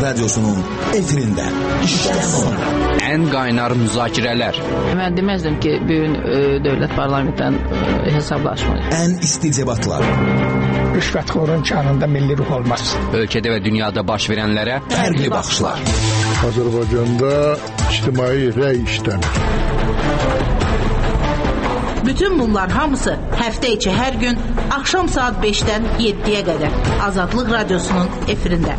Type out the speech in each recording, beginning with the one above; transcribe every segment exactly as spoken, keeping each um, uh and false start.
Radyosu'nun efirinde. İşten sonra. En kaynar müzakirələr. Mən deməzdim ki, bugün e, dövlət parlamentdən e, hesablaşmayır. En isticebatlar. Rüşvətxorun kanında milli ruh olmaz. Ölkədə və dünyada baş verənlərə Fərqli baxışlar. Azərbaycanda ictimai rəy işləmir. Bütün bunlar hamısı həftə içi hər gün axşam saat beşdən yeddiyə qədər Azadlıq Radyosu'nun efirində.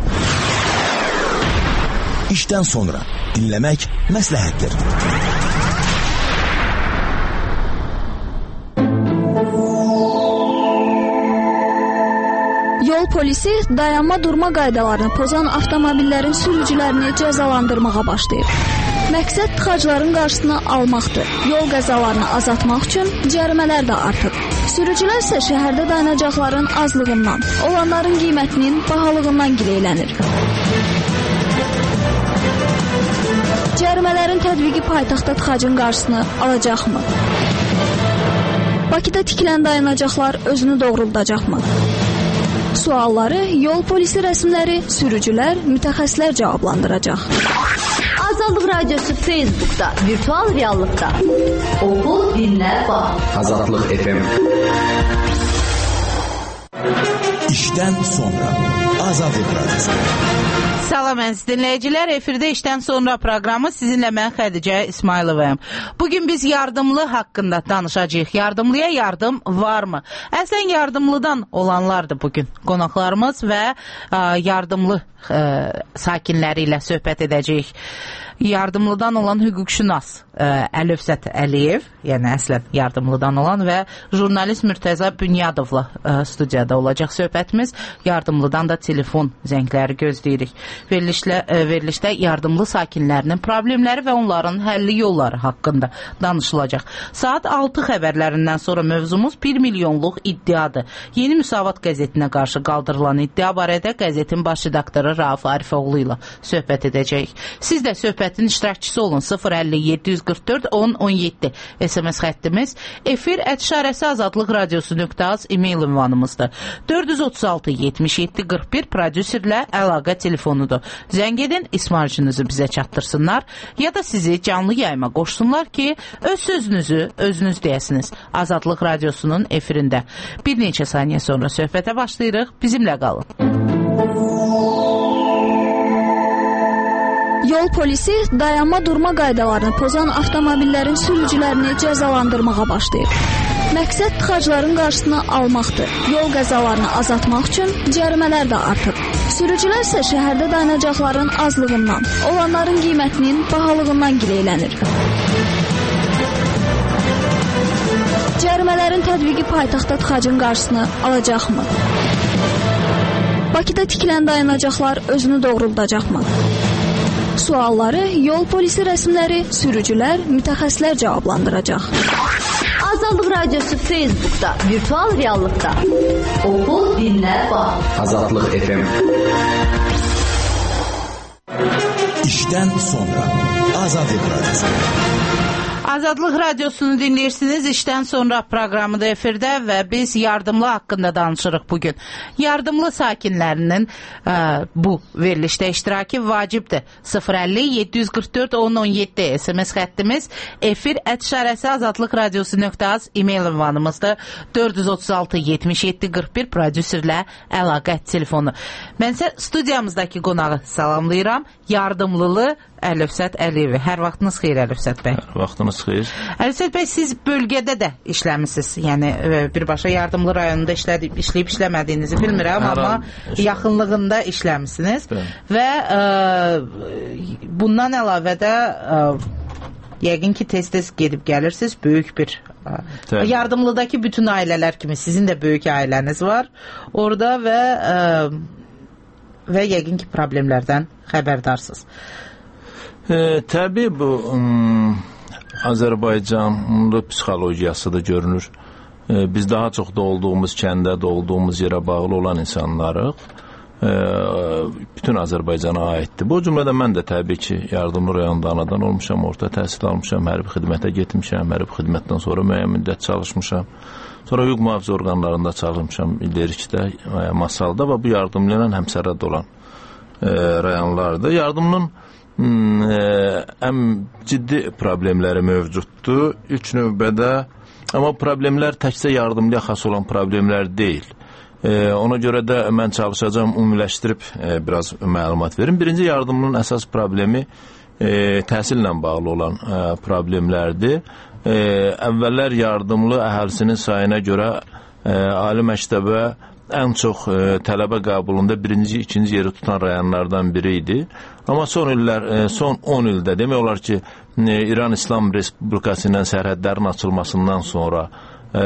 İşten sonra dinlemek məsləhətdir. Yol polisi dayanma durma qaydalarını pozan avtomobillərin sürücülərini cəzalandırmağa başlayır. Məqsəd tıxacların qarşısını almaqdır. Yol qəzalarını azaltmaq üçün cərimələr də artır. Sürücülər isə şəhərdə dayanacaqların azlığından, olanların qiymətinin bahalığından gileylənir. Cərimələrin tətbiqi paytaxtda tıxacın qarşısını alacaqmı? Bakıda tikilən dayanacaqlar özünü doğruldacaqmı? Sualları yol polisi rəsmiləri, sürücülər, mütəxəssislər cavablandıracaq. Azadlıq Radyosu Facebook'ta, virtual reallıqda. Oku, dinlə, bax. Azadlıq F M. İşten sonra Azadlıq Radyosu. Salam əziz dinləyicilər, efirdə işdən sonra proqramı sizinlə mən Xədicə İsmayılovayım. Bugün biz yardımlı haqqında danışacağıq. Yardımlıya yardım varmı? Əslən yardımlıdan olanlardır bugün qonaqlarımız və ə, yardımlı ə, sakinləri ilə söhbət edəcəyik. Yardımlıdan olan hüquqşünas ə, Əlövsət Əliyev, yəni əslən yardımlıdan olan və jurnalist Mürtəza Bünyadovla ə, studiyada olacaq söhbətimiz. Yardımlıdan da telefon zəngləri gözləyirik. Verilişlə, ə, verilişdə yardımlı sakinlərinin problemləri və onların həlli yolları haqqında danışılacaq. Saat altı xəbərlərindən sonra mövzumuz bir milyonluq iddiadır. Yeni Müsavat qəzetinə qarşı qaldırılan iddia barədə qəzetin baş redaktoru Rauf Arifoğlu ilə söhbət edəcəyik. Siz də söhbətin iştirakçısı olun. sıfır əlli yeddi yüz qırx dörd on on yeddi S M S xəttimiz. Efir ət işarəsi azadlıq radiosu nöqtə az e-mail ünvanımızdır. dörd yüz otuz altı yetmiş yeddi qırx bir prodüserlə əlaqə telefonudur. Zəng edin, ismarcınızı bizə çatdırsınlar ya da sizi canlı yayıma qoşsunlar ki, öz sözünüzü özünüz deyəsiniz. Azadlıq radiosunun efirində. Bir neçə saniyə sonra söhbətə başlayırıq. Bizimlə qalın. Yol polisi dayanma durma qaydalarını pozan avtomobillərin sürücülərini cəzalandırmağa başlayır. Məqsəd tıxacların qarşısını almaqdır. Yol qəzalarını azaltmaq üçün cərimələr də artır. Sürücülər isə şəhərdə dayanacaqların azlığından, olanların qiymətinin bahalığından gileylənir. Cərimələrin tətbiqi paytaxtda tıxacın qarşısını alacaqmı? Bakıda tikilən dayanacaqlar özünü doğruldacaqmı? Sualları yol polisi rəsmiləri, sürücülər, mütəxəssislər cavablandıracaq. Azadlıq Radyosu Facebook'ta, virtual reallıqda. Oku, dinlə, bax. Azadlıq F M. İşten sonra Azadlıq Radyosu. Azadlıq Radiosunu dinləyirsiniz. İşdən sonra proqramı da efirdə və biz yardımlı haqqında danışırıq bugün. Yardımlı sakinlərinin ə, bu verilişdə iştirakı vacibdir. sıfır əlli yeddi yüz qırx dörd on on yeddi S M S xəttimiz. Efir ət işarəsi azadlıq radiosu nöqtə az e-mail ünvanımızdır. dörd yüz otuz altı yetmiş yeddi qırx bir prodüserlə əlaqə telefonu. Mən isə studiyamızdakı qonağı salamlayıram. Yardımlılı Əlövsət Əliyev. Hər vaxtınız xeyir Əlövsət bəy. Hər vaxtınız xeyir. Əlövsət bəy, siz bölgədə də işləmisiniz. Yəni birbaşa yardımlı rayonunda işlədib, işləyib işləmədiyinizi bilmirəm, Hər amma iş... yaxınlığında işləmisiniz. Bəli. Və ə, bundan əlavə də ə, yəqin ki tez-tez gedib gəlirsiniz. Böyük bir ə, yardımlıdakı bütün ailələr kimi sizin də böyük ailəniz var orada və ə, və yəqin ki problemlərdən xəbərdarsınız. E, təbii bu ım, Azərbaycanlı psixologiyası da görünür. E, biz daha çox doğulduğumuz kəndə, doğulduğumuz yerə bağlı olan insanlarıq. E, bütün Azərbaycana aiddir. Bu cümlədə mən də təbii ki yardımlı rayonda anadan olmuşam, orta təhsil almışam, hərbi xidmətə getmişəm, hərbi xidmətdən sonra müəyyən müddət çalışmışam. Sonra hüquq mühafizə orqanlarında çalışmışam, İlderikdə, Masalda və bu yardımlı ilə həmsərhəd olan e, rayonlardır. Yardımının e, ən ciddi problemləri mövcuddur. İlk növbədə, amma problemlər təkcə yardımlıya xas olan problemlər deyil. E, ona görə də mən çalışacağım ümumiləşdirib e, biraz məlumat verim. Birinci, yardımının əsas problemi e, təhsillə bağlı olan e, problemlərdir. E, əvvəllər yardımlı əhalisinin sayına görə e, ali məktəbə ən çox e, tələbə qəbulunda birinci, ikinci yeri tutan rayonlardan biri idi. Amma son illər, e, son on ildə demək olar ki, e, İran İslam Respublikası ilə sərhədlərin açılmasından sonra e,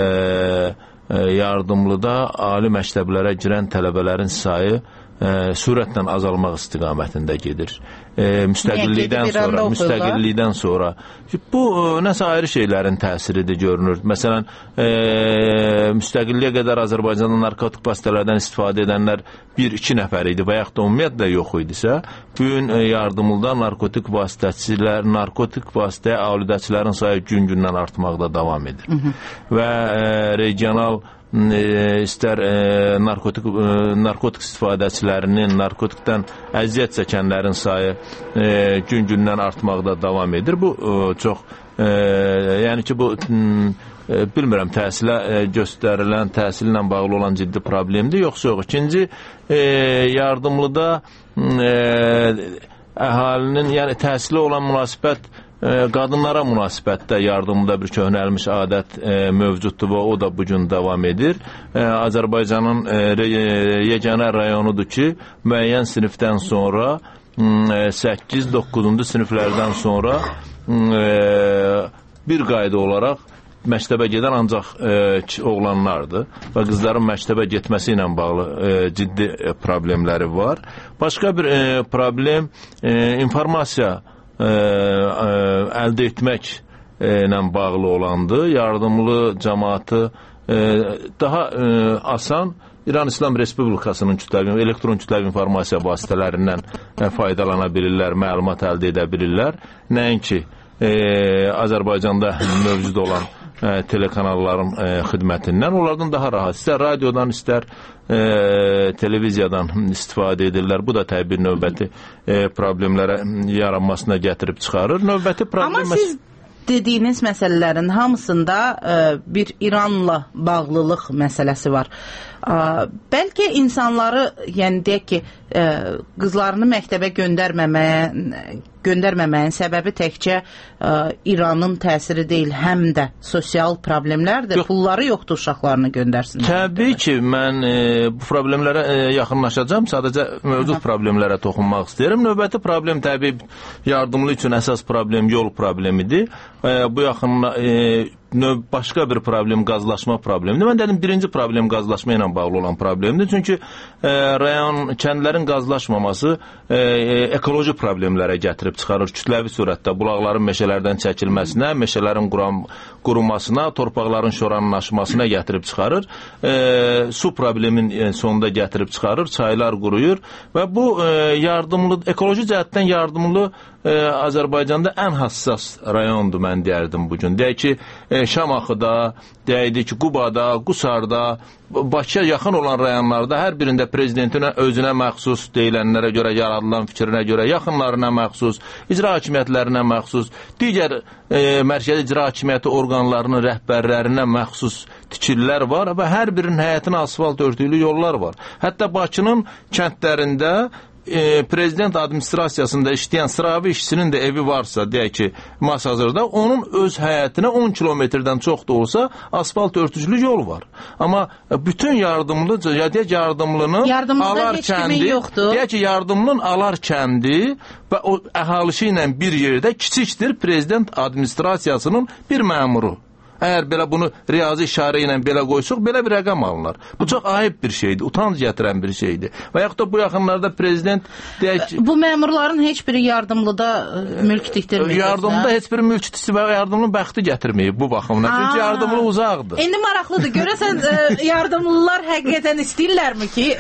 e, yardımlıda ali məktəblərə girən tələbələrin sayı e, sürətlə azalmaq istiqamətində gedir. E, müstəqillikdən sonra, müstəqillikdən sonra bu e, nəsə ayrı şeylərin təsiridir görünür. Məsələn, e, müstəqilliyə qədər Azərbaycanda narkotik vasitələrdən istifadə edənlər bir iki nəfər idi və yaxud da ümumiyyətlə yox idisə, bu gün e, yardımlıda narkotik vasitəçilər, narkotik vasitəyə aludəçilərin sayı gün-gündən artmaqda davam edir. Hı -hı. Və e, regional e, istər e, narkotik e, narkotik istifadəçilərinin, narkotikdən əziyyət çəkənlərin sayı e, gün-gündən artmaqda davam edir. Bu e, çox e, yəni ki, bu e, bilmirəm, təhsilə e, göstərilən, təhsillə bağlı olan ciddi problemdir, yoxsa yox. İkinci, e, yardımlıda e, əhalinin, yəni təhsilə olan münasibət, qadınlara münasibətdə yardımda bir köhnəlmiş adət e, mövcuddur və o da bugün davam edir. E, Azərbaycanın e, yeganə rayonudur ki, müəyyən sinifdən sonra səkkiz doqquzuncu siniflərdən sonra e, bir qayda olaraq məktəbə gedən ancaq e, oğlanlardır və qızların məktəbə getməsi ilə bağlı e, ciddi problemləri var. Başqa bir e, problem e, informasiya Ə, ə, əldə etmək ilə bağlı olandı. Yardımlı cəmaatı ə, daha ə, asan İran İslam Respublikasının kütləvi, elektron kütləvi informasiya vasitələrindən ə, faydalana bilirlər, məlumat əldə edə bilirlər. Nəinki ə, Azərbaycanda mövcud olan ə, telekanalların ə, xidmətindən. Onlardan daha rahat. İstər radiodan, istər e, televiziyadan istifadə edirlər. Bu da təbii növbəti e, problemlərə yaranmasına gətirib çıxarır. Növbəti problem... Amma siz dediyiniz məsələlərin hamısında e, bir İranla bağlılıq məsələsi var. E, bəlkə insanları, yəni deyək ki, e, qızlarını məktəbə göndərməməyə göndərməməyin səbəbi təkcə ə, İranın təsiri deyil, həm də sosial problemlərdir. Yox. Pulları yoxdur uşaqlarını göndərsinlər. Təbii ki, mən e, bu problemlərə e, yaxınlaşacağım. Sadəcə mövcud Aha. problemlərə toxunmaq istəyirəm. Növbəti problem təbii yardımlı üçün əsas problem yol problemidir. E, bu yaxınla e, növ başqa bir problem qazlaşma problemidir. Mən dedim, birinci problem qazlaşma ilə bağlı olan problemdir. Çünki e, rayon, kəndlərin qazlaşmaması e, e, ekoloji problemlərə gətirib çıxarır. Kütləvi surətdə bulaqların meşələrdən çəkilməsinə, meşələrin quram, qurumasına, torpaqların şoranlaşmasına gətirib çıxarır. E, su problemin e, sonunda gətirib çıxarır. Çaylar quruyur və bu e, yardımlı, ekoloji cəhətdən yardımlı e, Azərbaycanda ən hassas rayondur, mən deyərdim bugün. Deyək ki, e, Şamaxıda, deyək ki, Qubada, Qusarda, Bakıya yaxın olan rayonlarda hər birində prezidentin özünə məxsus deyilənlərə görə, yaradılan fikrinə görə, yaxınlarına məxsus, icra hakimiyyətlərinə məxsus, digər e, mərkəzi icra hakimiyyəti orqanlarının rəhbərlərinə məxsus tikililər var və hər birinin həyətinə asfalt örtüklü yollar var. Hətta Bakının kəndlərində E, prezident administrasiyasında işləyən sıravi işçinin də evi varsa, deyək ki, Masazırda, onun öz həyətinə on kilometrdən çox da olsa asfalt örtücülü yol var. Amma bütün yardımlı, ya deyək yardımlının Yardımlıda Alar kəndi, deyək ki, yardımlının Alar kəndi və o əhalisi ilə bir yerdə kiçikdir prezident administrasiyasının bir məmuru. Əgər belə bunu riyazi işarə ilə belə qoysuq, belə bir rəqəm alınır. Bu çox ayıb bir şeydir, utanc gətirən bir şeydir. Və yaxud da bu yaxınlarda prezident deyək ki... Bu məmurların heç biri yardımlıda mülk tikdirməyir. Yardımda heç biri mülk tikdirməyir və yardımlı bəxti gətirməyib bu baxımdan. Çünki yardımlı uzaqdır. İndi maraqlıdır. Görəsən yardımlılar həqiqətən istəyirlərmi ki,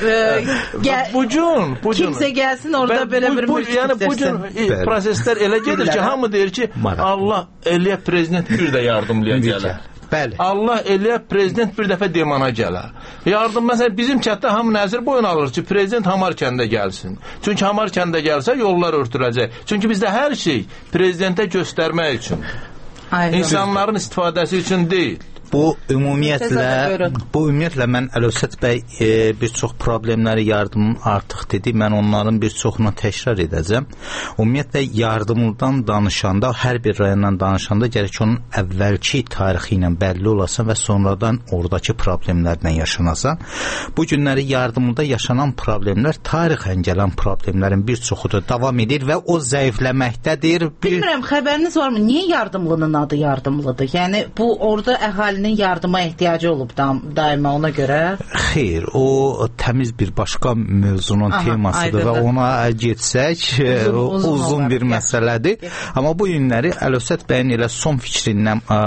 bugün, bugün kimsə gəlsin orada belə bir mülk tikdirsin? Yəni bugün proseslər elə gedir ki, hamı deyir ki, Allah eləyə prezident bir də yardımlıya gəlir. Bəli. Allah eləyə prezident bir dəfə demana gələr. Yardım məsələn bizim kənddə hamı nəzir boyun alır ki, prezident Hamar kəndə gəlsin. Çünki Hamar kəndə gəlsə yollar örtüləcək. Çünki bizdə hər şey prezidentə göstərmək üçün. Aynen. İnsanların istifadəsi üçün deyil. Bu ümumiyyətlə, bu ümumiyyətlə mən Əlövsət bəy e, bir çox problemləri yardımın artıq dedi. Mən onların bir çoxunu təkrar edəcəm. Ümumiyyətlə yardımdan danışanda, hər bir rayondan danışanda gərək onun əvvəlki tarixi ilə bəlli olasan və sonradan oradakı problemlərlə yaşanasan. Bu günləri yardımda yaşanan problemlər tarixən gələn problemlərin bir çoxudur davam edir və o zəifləməkdədir. Bir... Bilmirəm, xəbəriniz varmı? Niyə yardımlının adı yardımlıdır? Yəni bu orada əhali yardıma ehtiyacı olub da, daima ona görə? Xeyr, o təmiz bir başqa mövzunun Aha, temasıdır aydındır. Və ona getsək uzun, uzun, uzun bir gəl. məsələdir. Gəl. Amma bu günləri Əlövsət bəyin elə son fikrindən ə,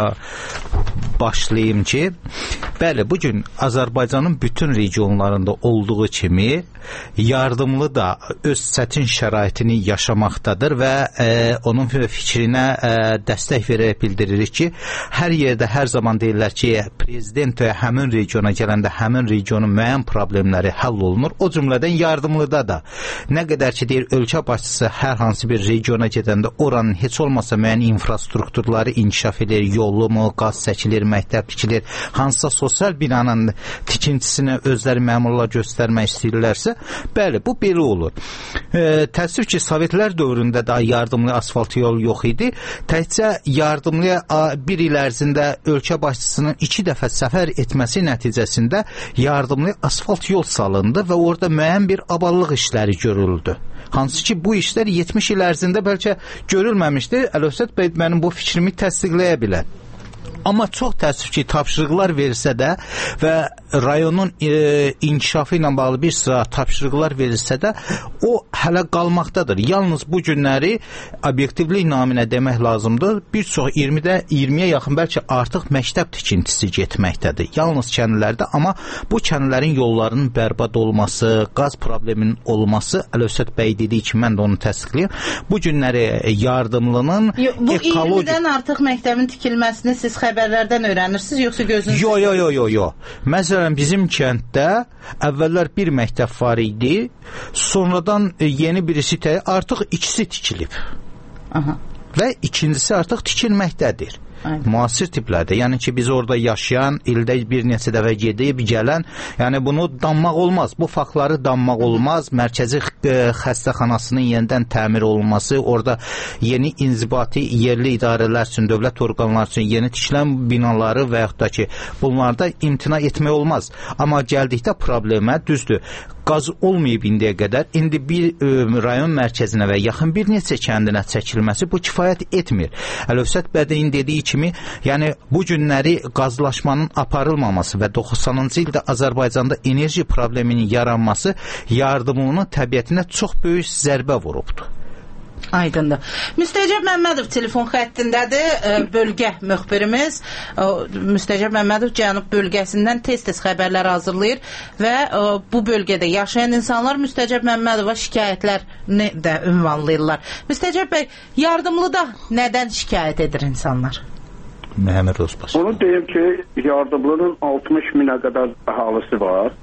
başlayayım ki, bəli, bugün Azərbaycanın bütün regionlarında olduğu kimi yardımlı da öz çətin şəraitini yaşamaqdadır və ə, onun fikrinə ə, dəstək verərək bildiririk ki, hər yerdə hər zaman deyirlər ki, prezident həmin regiona gələndə həmin regionun müəyyən problemləri həll olunur. O cümlədən yardımlıda da nə qədər ki, deyir, ölkə başçısı hər hansı bir regiona gedəndə oranın heç olmasa müəyyən infrastrukturları inkişaf edir, yolu mu, qaz çəkilir, məktəb tikilir, hansısa sosial binanın tikintisini özləri məmurlar göstərmək istəyirlərsə, bəli, bu belə olur. E, təəssüf ki, Sovetlər dövründə də yardımlı asfalt yol yox idi. Təkcə yardımlıya bir il ərzində ölkə başçısının iki dəfə səfər etməsi nəticəsində yardımlı asfalt yol salındı və orada müəyyən bir aballıq işləri görüldü. Hansı ki, bu işlər yetmiş il ərzində bəlkə görülməmişdi. Əlövsət bəy mənim bu fikrimi təsdiqləyə bilər. Amma çox təəssüf ki, tapşırıqlar verilsə də və rayonun e, inkişafı ilə bağlı bir sıra tapşırıqlar verilsə də, o hələ qalmaqdadır. Yalnız bu günləri obyektivlik naminə demək lazımdır. Bir çox iyirmidə iyirmiyə yaxın bəlkə artıq məktəb tikintisi getməkdədir. Yalnız kəndlərdə, amma bu kəndlərin yollarının bərbad olması, qaz probleminin olması, Əlövsət bəy dediyi ki, mən də onu təsdiqləyim. Bu günləri yardımlının Yo, bu ekoloji... iyirmidən artıq məktəbin tikilməsini siz xəbərlərdən öyrənirsiniz, yoxsa gözünüz... Yo, yo, yo, yo, yo. Məsələn, bizim kənddə əvvəllər bir məktəb var idi, sonradan yeni birisi tə, artıq ikisi tikilib. Aha. Və ikincisi artıq tikilməkdədir. Aynen. Müasir tiplərdə. Yəni ki, biz orada yaşayan, ildə bir neçə dəfə gedib, gələn, yəni bunu danmaq olmaz. Bu faktları danmaq olmaz. Mərkəzi xəstəxanasının yenidən təmir olunması, orada yeni inzibati yerli idarələr üçün, dövlət orqanları üçün yeni tikilən binaları və yaxud da ki, bunlarda imtina etmək olmaz. Amma gəldikdə problemə düzdür. Qaz olmayıb indiyə qədər, indi bir ə, rayon mərkəzinə və yaxın bir neçə kəndinə çəkilməsi bu kifayət etmir. Əlövsət bəyin dediyi kimi, yəni bu günləri qazlaşmanın aparılmaması və doxsanıncı ildə Azərbaycanda enerji probleminin yaranması yardımının təbiətinə çox böyük zərbə vurubdur. Aydındır. Müstəcəb Məmmədov telefon xəttindədir, bölgə müxbirimiz. Müstəcəb Məmmədov Cənub bölgəsindən tez-tez xəbərlər hazırlayır və bu bölgədə yaşayan insanlar Müstəcəb Məmmədova şikayətlərini də ünvanlayırlar. Müstəcəb bəy, yardımlıda nədən şikayət edir insanlar? Məhəmməd Özbaş. Onu deyim ki, yardımlının altmış minə qədər əhalisi var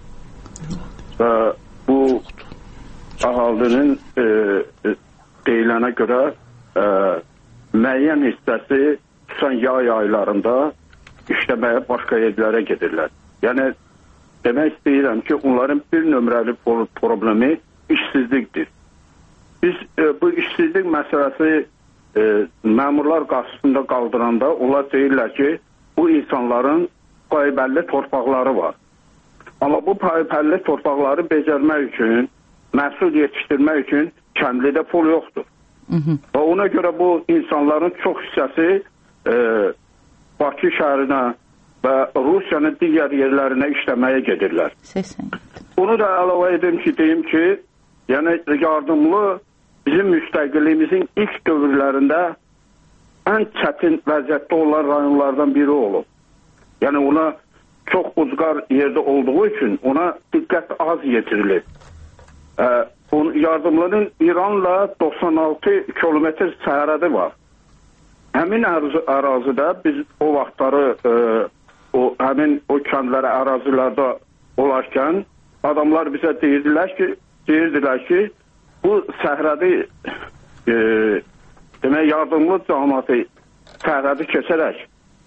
və bu əhalinin e, e, deyilənə görə ə, müəyyən hissəsi xüsusən yay aylarında işləməyə başqa yerlərə gedirlər. Yəni, demək istəyirəm ki, onların bir nömrəli problemi işsizlikdir. Biz ə, bu işsizlik məsələsi ə, məmurlar qarşısında qaldıranda onlar deyirlər ki, bu insanların paypəlli torpaqları var. Amma bu paypəlli torpaqları becərmək üçün, məhsul yetişdirmək üçün kəndlidə pul yoxdur. Hı -hı. Və ona görə bu insanların çox hissəsi e, Bakı şəhərinə və Rusiyanın digər yerlərinə işləməyə gedirlər. Səsən. Bunu da əlavə edim ki, deyim ki, yəni yardımlı bizim müstəqilliyimizin ilk dövrlərində ən çətin vəziyyətdə olan rayonlardan biri olub. Yəni ona çox ucqar yerdə olduğu üçün ona diqqət az yetirilib. E, Yardımların İranla doxsan altı kilometr səhərədi var. həmin ərazidə biz o vaxtları e, o həmin o kəndlərə, ərazilərdə olarkən adamlar bizə deyirdilər ki, deyirdilər ki, bu səhradı e, demək yardımlı cəmiyyəti sərhədi keçərək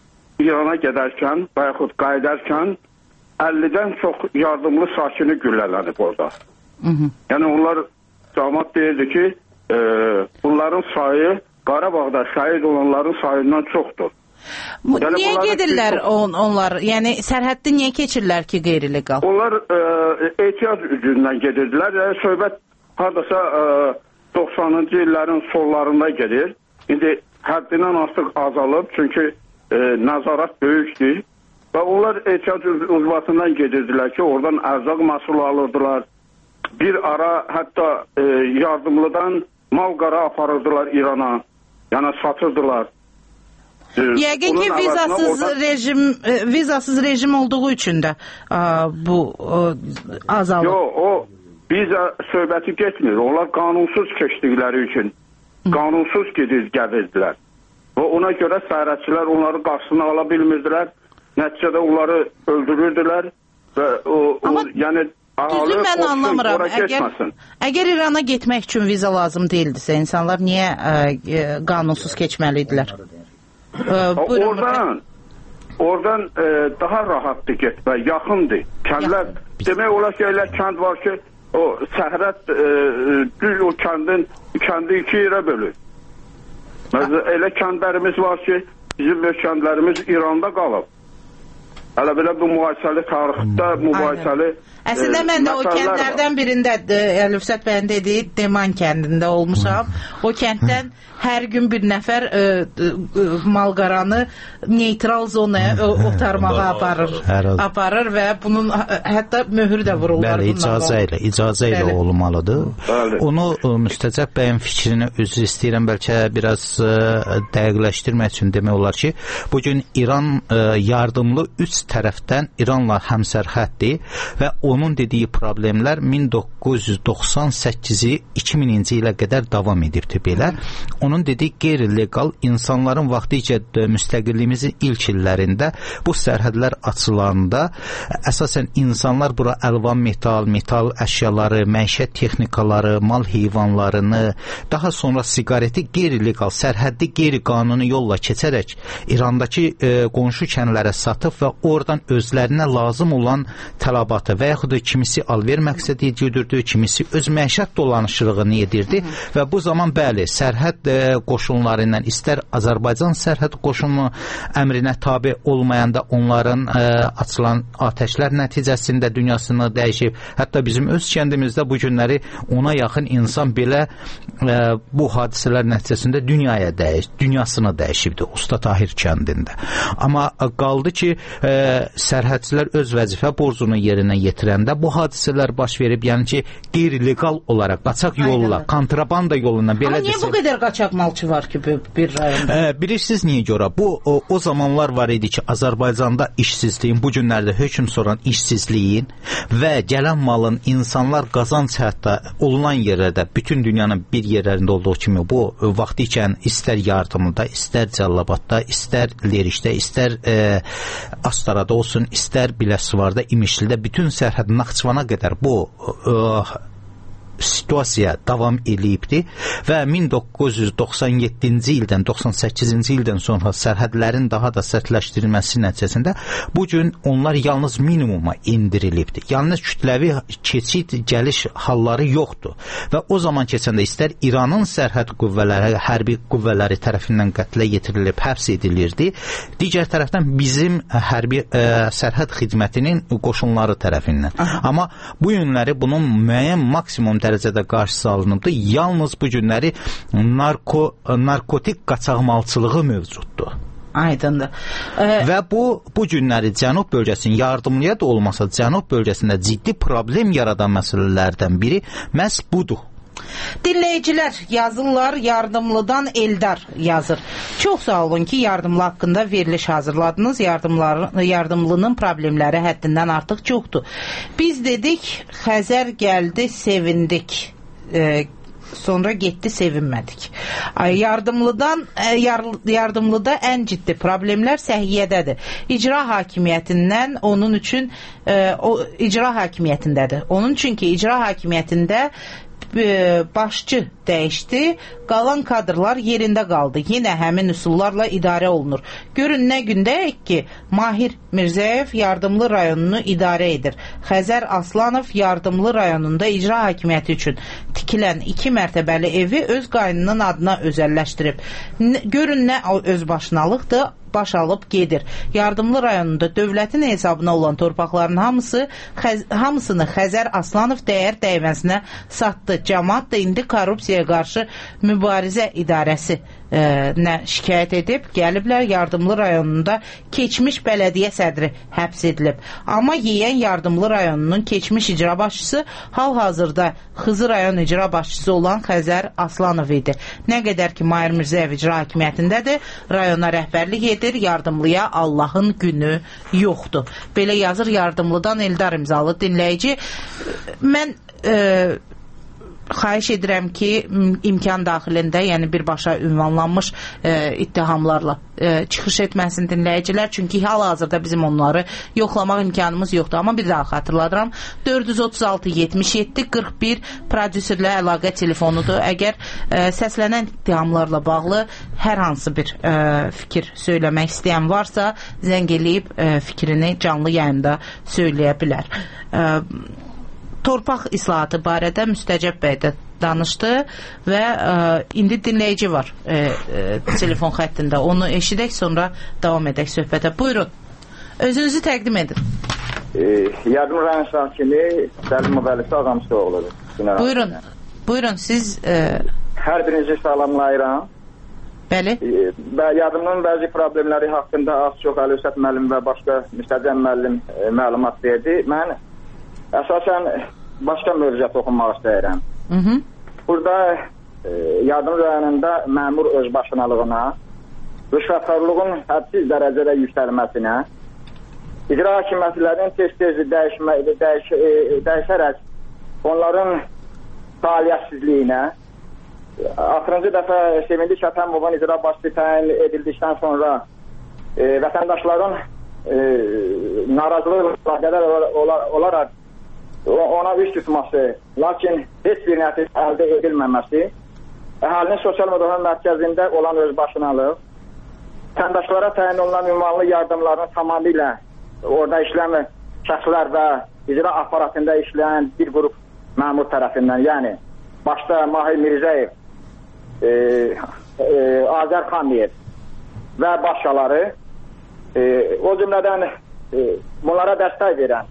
İrana gedərkən və yaxud qayıdarkən əllidən çox yardımlı sakini güllələnib orada. Hı -hı. Yəni onlar cəmiyyət deyirdi ki, e, bunların sayı Qarabağda şəhid olanların sayından çoxdur. Yəni niyə gedirlər çox... on, onlar? Yəni sərhəddə niyə keçirlər ki, qeyri-legal? Onlar e, ehtiyac üzündən gedirdilər. Yəni söhbət hardasa e, doxsanıncı illərin sonlarında gedir. İndi həddindən artıq azalıb, çünki e, nəzarət böyükdür. Və onlar ehtiyac uzvatından gedirdilər ki, oradan ərzaq məhsulu alırdılar. Bir ara hətta e, yardımlıdan mal qara aparırdılar İrana. Yəni satırdılar. E, Yəqin ki, vizasız oradan... rejim e, vizasız rejim olduğu üçün də e, bu e, azalır. Yox, o viza söhbəti getmir. Onlar qanunsuz keçdikləri üçün qanunsuz gedir, gəlirdilər. Və ona görə sərhədçilər onları qarşısına ala bilmirdilər. Nəticədə onları öldürürdülər və o, o yəni düzü mən anlamıram. Əgər, əgər İrana getmək üçün viza lazım deyildisə, insanlar niyə ə, ə, qanunsuz keçməliydilər? Ə, oradan oradan ə, daha rahatdır getmək, yaxındır. Kəndlər, Yaxın. demək olar ki, elə kənd var ki, o səhrət ə, düz o kəndin kəndi iki yerə bölür. Məsələn, elə kəndlərimiz var ki, bizim kəndlərimiz İranda qalıb. Hələ belə bu mübahisəli tarixdə mübahisəli Əslində e, mən də o kəndlərdən birindədir. Əlifsət bəyin dediyi Deman kəndində olmuşam. O kənddən hər gün bir nəfər e, e, malqaranı neytral zonaya otarmağa aparır. Aparır və bunun hətta möhür də vururlar. Bəli, icazə ilə, icazə ilə Bəli. olmalıdır. Bəli. Onu e, Müstəcəb bəyin fikrini üzr istəyirəm, bəlkə biraz e, dəqiqləşdirmək üçün demək olar ki, bugün İran e, yardımlı üç tərəfdən İranla həmsərhəddir və onun dediyi problemlər min doqquz yüz doxsan səkkizi iki mininci ilə qədər davam edibdir belə. Onun dediyi qeyri-legal insanların vaxtıca müstəqilliyimizin ilk illərində bu sərhədlər açılanda əsasən insanlar bura əlvan metal, metal əşyaları, məişət texnikaları, mal heyvanlarını, daha sonra siqareti qeyri-legal, sərhəddi qeyri-qanuni yolla keçərək İrandakı e, qonşu kəndlərə satıb və oradan özlərinə lazım olan tələbatı və yaxud da kimisi alver məqsədi edirdi, kimisi öz məişət dolanışırığını edirdi Hı -hı. və bu zaman bəli, sərhəd e, qoşunları ilə istər Azərbaycan sərhəd qoşunu əmrinə tabi olmayanda onların e, açılan atəşlər nəticəsində dünyasını dəyişib. Hətta bizim öz kəndimizdə bu günləri ona yaxın insan belə e, bu hadisələr nəticəsində dünyaya dəyiş, dünyasını dəyişibdi Usta Tahir kəndində. Amma qaldı ki, e, sərhədçilər öz vəzifə borcunu yerinə yetirəndə bu hadisələr baş verib, yəni ki, qeyri-legal olaraq, qaçaq yolla, Aynen. kontrabanda yoluna belə Amma niyə desin, bu qədər qaçaq malçı var ki, bir rayonda? E, bilirsiniz niyə görə? Bu, o, o zamanlar var idi ki, Azərbaycanda işsizliyin, bu günlərdə hökm soran işsizliyin və gələn malın insanlar qazanc hətta olunan yerlərdə, bütün dünyanın bir yerlərində olduğu kimi bu vaxtı ikən istər yardımda, istər Cəllabadda, istər Lerişdə, istər e, Astarada olsun, istər Biləsuvarda, İmişlidə, bütün sərhəd Naxçıvana qədər bu e, situasiya davam eləyibdi və min doqquz yüz doxsan yeddinci ildən, doxsan səkkizinci ildən sonra sərhədlərin daha da sərtləşdirilməsi nəticəsində bu gün onlar yalnız minimuma indirilibdi. Yalnız kütləvi keçid, gəliş halları yoxdur və o zaman keçəndə istər İranın sərhəd qüvvələri, hərbi qüvvələri tərəfindən qətlə yetirilib, həbs edilirdi. Digər tərəfdən bizim hərbi ə, sərhəd xidmətinin qoşunları tərəfindən. Aha. Amma bu günləri bunun müəyyən maksimum dərəcədə qarşısı alınıbdır. Yalnız bu günləri narko, narkotik qaçaqmalçılığı mövcuddur. Aydındır. Ee, Və bu bu günləri Cənub bölgəsinin yardımlıya da olmasa Cənub bölgəsində ciddi problem yaradan məsələlərdən biri məhz budur. Dinləyicilər yazırlar, yardımlıdan Eldar yazır. Çox sağ olun ki, yardımlı haqqında veriliş hazırladınız. Yardımlının problemləri həddindən artıq çoxdur. Biz dedik, Xəzər gəldi, sevindik. E, sonra getdi, sevinmədik. Yardımlıdan yardımlıda ən ciddi problemlər səhiyyədədir. İcra hakimiyyətindən onun üçün o icra hakimiyyətindədir. Onun üçün ki, icra hakimiyyətində başçı dəyişdi, qalan kadrlar yerində qaldı. Yenə həmin üsullarla idarə olunur. Görün nə gündəyik ki, Mahir Mirzəyev Yardımlı rayonunu idarə edir. Xəzər Aslanov Yardımlı rayonunda icra hakimiyyəti üçün tikilən iki mərtəbəli evi öz qaynının adına özəlləşdirib. Görün nə özbaşınalıqdır, baş alıb gedir. Yardımlı rayonunda dövlətin hesabına olan torpaqların hamısı xəz hamısını Xəzər Aslanov dəyər dəyməsinə satdı. Cəmaət də indi korrupsiyaya qarşı mübarizə idarəsi e, nə şikayət edib, gəliblər. Yardımlı rayonunda keçmiş bələdiyyə sədri həbs edilib. Amma yeyən Yardımlı rayonunun keçmiş icra başçısı hal-hazırda Xızı rayon icra başçısı olan Xəzər Aslanov idi. Nə qədər ki, Mahir Mirzəyev icra hakimiyyətindədir, rayona rəhbərlik edir, Yardımlıya Allahın günü yoxdur. Belə yazır Yardımlıdan Eldar imzalı dinləyici. Mən e, xahiş edirəm ki, imkan daxilində, yəni birbaşa ünvanlanmış e, ittihamlarla e, çıxış etməsin dinləyicilər. Çünki hal-hazırda bizim onları yoxlamaq imkanımız yoxdur. Amma bir daha xatırladıram. dörd yüz otuz altı yetmiş yeddi qırx bir prodüserlə əlaqə telefonudur. Əgər e, səslənən ittihamlarla bağlı hər hansı bir e, fikir söyləmək istəyən varsa, zəng eləyib e, fikrini canlı yayında söyləyə bilər. E, Torpaq islahatı barədə Müstəcəb bəy də danışdı və ə, indi dinləyici var ə, ə, telefon xəttində. Onu eşidək, sonra davam edək söhbətə. Buyurun, özünüzü təqdim edin. E, Yardım rayon sakini Səlim Mübəlisi Ağamsoğludur. Buyurun, buyurun siz... Ə... Hər birinizi salamlayıram. Bəli. E, yardımın bəzi problemləri haqqında az çox Əlövsət müəllim və başqa Müstəcəb müəllim e, məlumat verdi. Mən əsasən başqa mövzuat oxunmaq istəyirəm. Hı -hı. Burada e, yardım rayonunda məmur özbaşınalığına, rüşvətxorluğun hədsiz dərəcədə yüksəlməsinə, icra hakimiyyətlərinin tez-tez dəyişmə, dəyiş, e, dəyişərək onların fəaliyyətsizliyinə, axırıncı dəfə Sevindik Şətəmovun icra başçı təyin edildikdən sonra e, vətəndaşların e, narazılıqla qədər olaraq ona üst tutması, lakin heç bir nəticə əldə edilməməsi, əhalinin sosial müdafiə mərkəzində olan özbaşınalıq, vətəndaşlara təyin olunan ünvanlı yardımların tamamilə orada işləmə şəxslər və icra aparatında işləyən bir qrup məmur tərəfindən, yəni başda Mahir Mirzəyev, e, e, Azər Xamiyev və başqaları, e, o cümlədən e, bunlara dəstək verən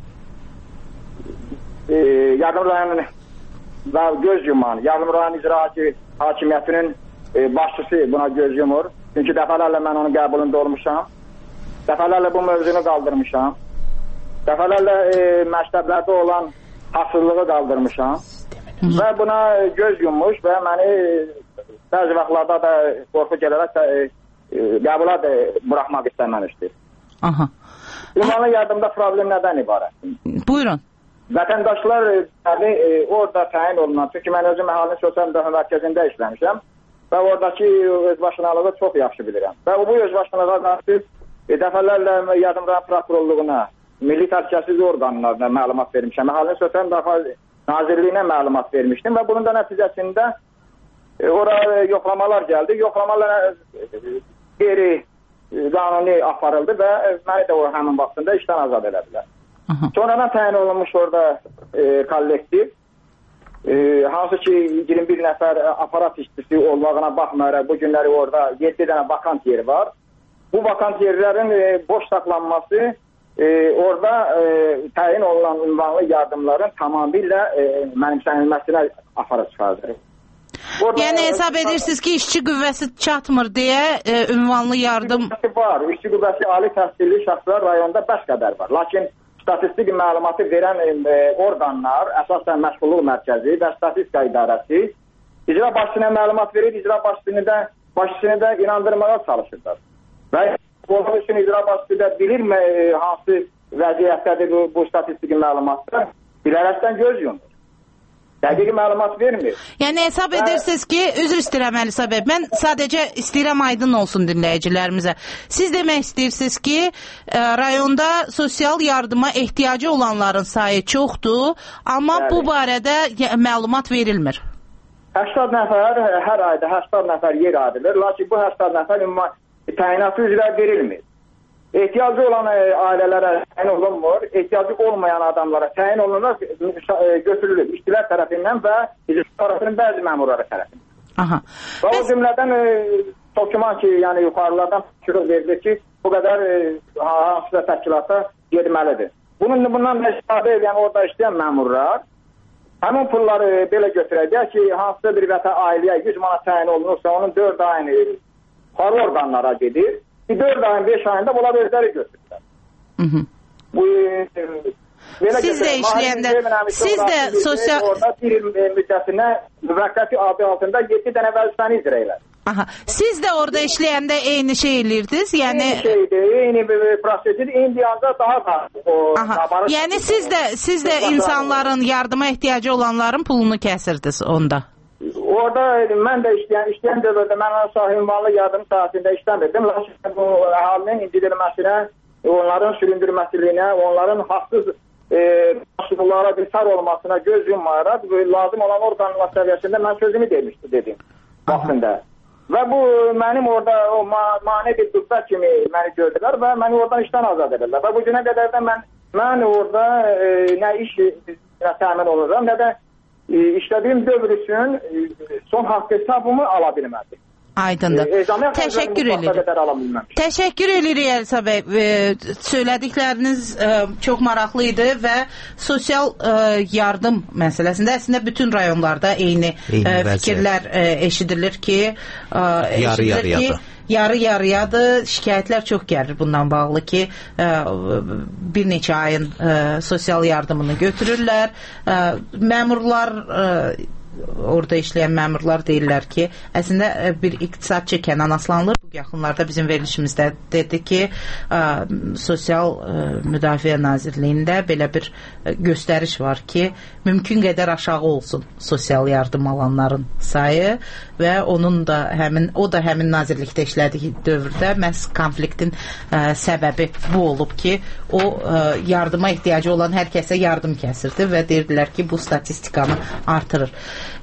E, yardım rayonunun və göz yuman, yardım rayon icra hakimiyyətinin e, başçısı buna göz yumur. Çünki dəfələrlə mən onun qəbulunda olmuşam. Dəfələrlə bu mövzunu qaldırmışam. Dəfələrlə e, məktəblərdə olan haqsızlığı qaldırmışam. Və buna göz yummuş və məni bəzi vaxtlarda da qorxu gələrək də, e, qəbula da buraxmaq istəməmişdir. Aha. Ünvanlı yardımda problem nədən ibarət? Buyurun. Vətəndaşlar yəni, e, orada təyin olunan, çünki mən özüm əhalinin sosial müdafiə mərkəzində işləmişəm və oradakı özbaşınalığı çox yaxşı bilirəm. Və bu özbaşınalığa qarşı e, dəfələrlə yardım rayon prokurorluğuna, milli təhlükəsizlik orqanlarına məlumat vermişəm. Əhalinin sosial müdafiə nazirliyinə məlumat vermişdim və bunun da nəticəsində e, oraya yoxlamalar gəldi. Yoxlamalar e, geri e, qanuni aparıldı və e, məni də o həmin vaxtında işdən azad elədilər. Sonradan təyin olunmuş orada e, kollektiv, e, hansı ki iyirmi bir nəfər aparat işçisi olmağına baxmayaraq bu günləri orada yeddi dənə vakant yeri var. Bu vakant yerlərin e, boş saxlanması e, orada e, təyin olunan ünvanlı yardımların tamamilə e, mənimsənilməsinə aparat çıxardır. Orada, yəni hesab edirsiniz ki, işçi qüvvəsi çatmır deyə e, ünvanlı yardım... İşçi qüvvəsi var, işçi qüvvəsi ali təhsilli şəxslər rayonda bəs qədər var. Lakin statistik məlumatı verən e, orqanlar, əsasən məşğulluq mərkəzi və statistika idarəsi icra başçısına məlumat verir, icra başçısını da, başçısını da inandırmağa çalışırlar. Və onun üçün icra başçısı da bilirmi e, hansı vəziyyətdədir bu, bu statistik məlumatlar, bilərəkdən göz yumur. Dəqiq məlumat vermir. Yəni hesab edirsiniz ki, üzr istəyirəm Əli bəy, mən sadəcə istəyirəm aydın olsun dinləyicilərimizə. Siz demək istəyirsiniz ki, rayonda sosial yardıma ehtiyacı olanların sayı çoxdur, amma Bəli. bu barədə məlumat verilmir. səksən nəfər, hər ayda səksən nəfər yer ayrılır, lakin bu səksən nəfər təyinatı üzrə verilmir. Ehtiyacı olan ailələrə təyin olunmur, ehtiyacı olmayan adamlara təyin olunur, götürülür işçilər tərəfindən və tarafının bəzi məmurları tərəfindən. Aha. Və o cümlədən doküman ki, yəni yuxarılardan fikir verilir ki, bu qədər hansısa təşkilata getməlidir. Bunun, bundan istifadə edən orada işləyən məmurlar həmin pulları belə götürəcək ki, hansısa bir vətən ailəyə yüz manat təyin olunursa, onun dörd ayını yuxarı orqanlara gedir. dörd ayın, beş ayında bunlar özləri götürürlər. Bu, siz də işləyəndə, siz də sosial... Orada bir il müddətinə müvəqqəti adı altında yeddi dənə vəzifəni icra elər. Aha. Siz də orada işləyəndə eyni şey eləyirdiniz? Yəni... Eyni şeydir, eyni bir prosesidir, indi ancaq daha da... Aha. Yəni siz də, siz də insanların, yardıma ehtiyacı olanların pulunu kəsirdiniz onda? Orada mən də işləyən, işləyən dövrdə mən sahibmanlı yardım saatində işləmirdim. Lakin bu əhalinin incidilməsinə, onların süründürməsiliyinə, onların haqsız məsullara bir tar olmasına göz yummayaraq lazım olan orqanlar səviyyəsində mən sözümü demişdim, dedim vaxtında. Və bu mənim orada o mane bir qüvvət kimi məni gördülər və məni oradan işdən azad edirlər. Və bu günə qədər də mən, mən orada e, nə iş təmin olurum, nə də işlədiyim dövr üçün son haqq hesabımı ala bilmədim. Aydındır. E, Təşəkkür edirik. Təşəkkür edirik Əlisə bəy. E, söylədikləriniz e, çox maraqlı idi və sosial e, yardım məsələsində əslində bütün rayonlarda eyni, eyni e, fikirlər e, eşidilir ki, e, yarı yarıyadır. Yarı yarıyadır. Şikayətlər çox gəlir bundan bağlı ki, e, bir neçə ayın e, sosial yardımını götürürlər. E, məmurlar e, orada işləyən məmurlar deyirlər ki, əslində bir iqtisadçı Kənan Aslanlı bu yaxınlarda bizim verilişimizdə dedi ki, ə, Sosial ə, Müdafiə Nazirliyində belə bir ə, göstəriş var ki, mümkün qədər aşağı olsun sosial yardım alanların sayı və onun da həmin, o da həmin nazirlikdə işlədiyi dövrdə məhz konfliktin ə, səbəbi bu olub ki, o ə, yardıma ehtiyacı olan hər kəsə yardım kəsirdi və deyirdilər ki, bu statistikanı artırır.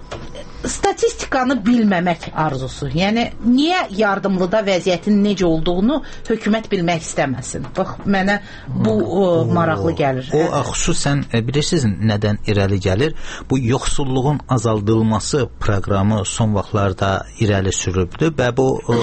Statistikanı bilməmək arzusu. Yəni, niyə yardımlıda vəziyyətin necə olduğunu hökumət bilmək istəməsin? Bax, mənə bu o, maraqlı gəlir. O, o xüsusən, bilirsiniz, nədən irəli gəlir? Bu yoxsulluğun azaldılması proqramı son vaxtlarda irəli sürübdür və bu o,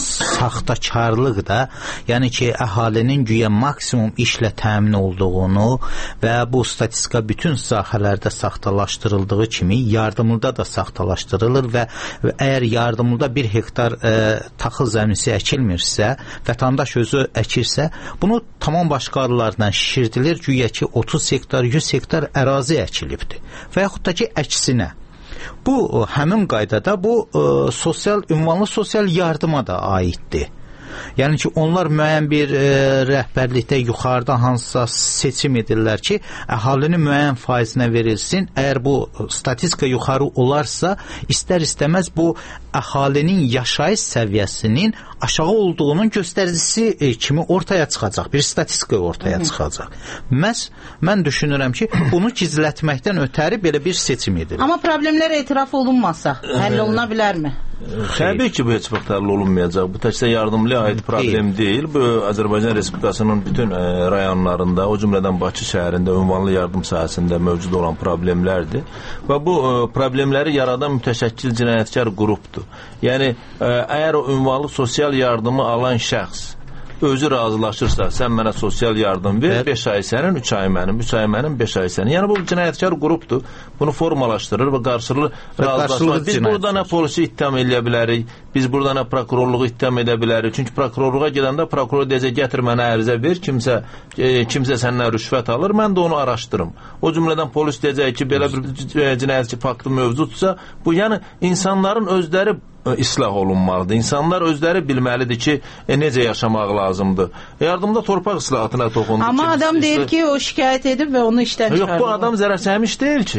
saxtakarlıq da, yəni ki, əhalinin güya maksimum işlə təmin olduğunu və bu statistika bütün sahələrdə saxtalaşdırıldığı kimi yardımlıda da saxtalaşdırılır və, və əgər yardımlıda bir hektar e, taxıl zəmisi əkilmirsə, vətəndaş özü əkirsə, bunu tamam başqa adlardan şişirdilir, güya ki otuz hektar, yüz hektar ərazi əkilibdir və yaxud da ki əksinə. Bu, həmin qaydada bu e, sosial, ünvanlı sosial yardıma da aiddir. Yəni ki, onlar müəyyən bir e, rəhbərlikdə yuxarıda hansısa seçim edirlər ki, əhalinin müəyyən faizinə verilsin. Əgər bu statistika yuxarı olarsa, istər-istəməz bu əhalinin yaşayış səviyyəsinin aşağı olduğunun göstəricisi e, kimi ortaya çıxacaq. Bir statistika ortaya Hı-hı. çıxacaq. Məs, mən düşünürəm ki, bunu gizlətməkdən ötəri belə bir seçim edilir. Amma problemlər etiraf olunmasa, həll oluna bilərmi? Təbii ki, bu heç vaxt həll olunmayacaq. Bu təkcə yardımlıya aid problem deyil. Bu, Azərbaycan Respublikasının bütün e, rayonlarında, o cümlədən Bakı şəhərində ünvanlı yardım sahəsində mövcud olan problemlərdir. Və bu e, problemləri yaradan mütəşəkkil cinayətkar qrupdur. Yəni, e, əgər o ünvanlı sosial yardımı alan şəxs özü razılaşırsa, sən mənə sosial yardım ver, beş ay sənin, üç ay mənim, üç ay mənim, beş ay sənin. Yəni, bu cinayətkar qrupdur. Bunu formalaşdırır və qarşılıqlı razılaşmaz. Biz burada nə polisi ittiham edə bilərik, biz burada nə prokurorluğu ittiham edə bilərik. Çünki prokurorluğa gedəndə prokuror deyəcək, gətir mənə ərizə ver, kimsə, e, kimsə səndən rüşvət alır, mən də onu araşdırım. O cümlədən polis deyəcək ki, belə bir e, cinayətçi faktı mövcudsa, bu, yəni, insanların özləri islah olunmalıdır. İnsanlar özləri bilməlidir ki, e, necə yaşamaq lazımdır. Yardımda torpaq islahatına toxundu. Amma adam deyir ki, o şikayət edib və onu işdən çıxardı. Yox, bu adam zərərçəkmiş deyil ki.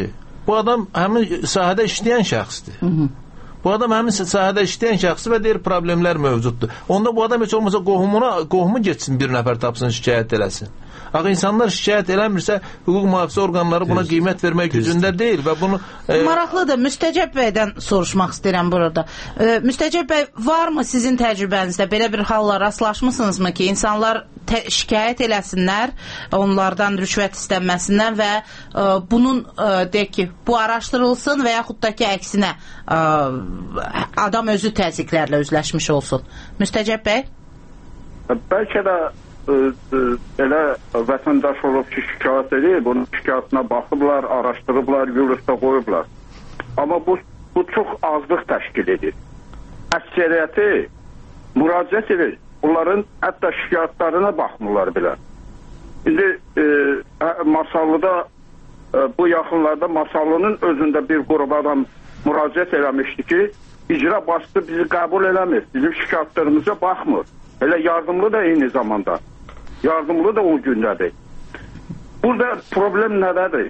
Bu adam həmin sahədə işləyən şəxsdir. Hı -hı. Bu adam həmin sahədə işləyən şəxsi və deyir problemlər mövcuddur. Onda bu adam heç olmasa qohumuna, qohumu geçsin bir nəfər tapsın, şikayət eləsin. Axı insanlar şikayət eləmirsə, hüquq mühafizə orqanları buna qiymət vermək gücündə deyil və bunu... E... Maraqlıdır, Müstəcəb bəydən soruşmaq istəyirəm burada. E, Müstəcəb bəy, varmı sizin təcrübənizdə belə bir halla rastlaşmısınızmı ki, insanlar şikayət eləsinlər onlardan rüşvət istənməsindən və e, bunun, e, deyək ki, bu araşdırılsın və yaxud da ki, əksinə e, adam özü təzyiqlərlə üzləşmiş olsun. Müstəcəb bəy? Bəlkə də elə vətəndaş olub ki, şikayət edir, bunun şikayətinə baxıblar, araşdırıblar, virusda qoyublar. Amma bu, bu çox azlıq təşkil edir. Əksəriyyəti müraciət edir. Onların hətta şikayətlərinə baxmırlar belə. İndi e, Masallıda e, bu yaxınlarda Masallının özündə bir qrup adam müraciət eləmişdi ki, icra başçısı bizi qəbul eləmir, bizim şikayətlərimizə baxmır. Elə yardımlı da eyni zamanda. Yardımlı da o gündədir. Burada problem nədədir?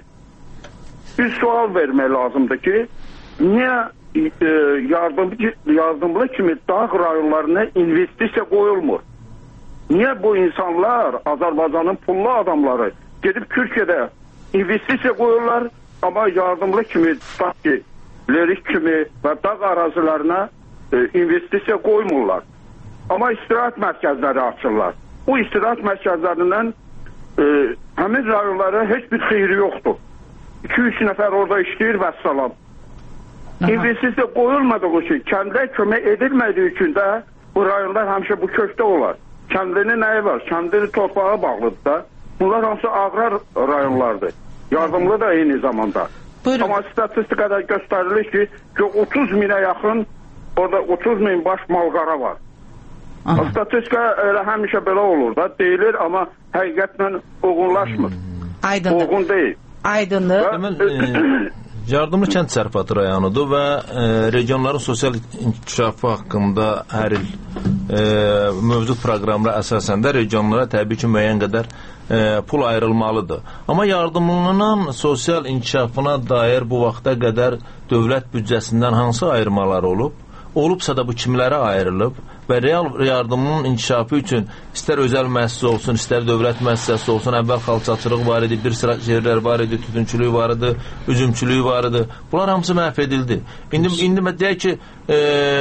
Bir sual vermək lazımdır ki, niyə e, yardımcı, yardımlı kimi dağ rayonlarına investisiya qoyulmur? Niyə bu insanlar, Azərbaycanın pullu adamları gedib Türkiyədə investisiya qoyurlar, amma yardımlı kimi, ki, Lerik kimi və dağ ərazilərinə e, investisiya qoymurlar? Amma istirahət mərkəzləri açırlar. Bu istirahət mərkəzlərindən e, həmin rayonlara heç bir xeyri yoxdur. iki üç nəfər orada işləyir və salam. İnvestisiya qoyulmadığı üçün, kəndə kömək edilmədiyi üçün də bu rayonlar həmişə bu kökdə olar. Kəndinin nəyi var? Kəndinin torpağa bağlıdır da. Bunlar hamısı aqrar rayonlardır. Yardımlı da eyni zamanda. Buyurun. Amma statistikada göstərilir ki, ki otuz minə yaxın, orada otuz min baş malqara var. Aha. Statistika elə həmişə belə olur da, deyilir, amma həqiqətlə uyğunlaşmır. Aydındır. Uyğun deyil. Aydındır. Həmin e, yardımlı kənd təsərrüfatı rayonudur və e, regionların sosial inkişafı haqqında hər il e, mövcud proqramlara əsasən də regionlara təbii ki, müəyyən qədər e, pul ayrılmalıdır. Amma yardımlının sosial inkişafına dair bu vaxta qədər dövlət büdcəsindən hansı ayırmalar olub? Olubsa da bu kimlərə ayrılıb və real yardımının inkişafı üçün istər özəl müəssisə olsun, istər dövlət müəssisəsi olsun, əvvəl xalçaçılıq var idi, bir sıra yerlər var idi, tütünçülük var idi, üzümçülük var idi. Bunlar hamısı məhv edildi. İndi, indi deyək ki, e,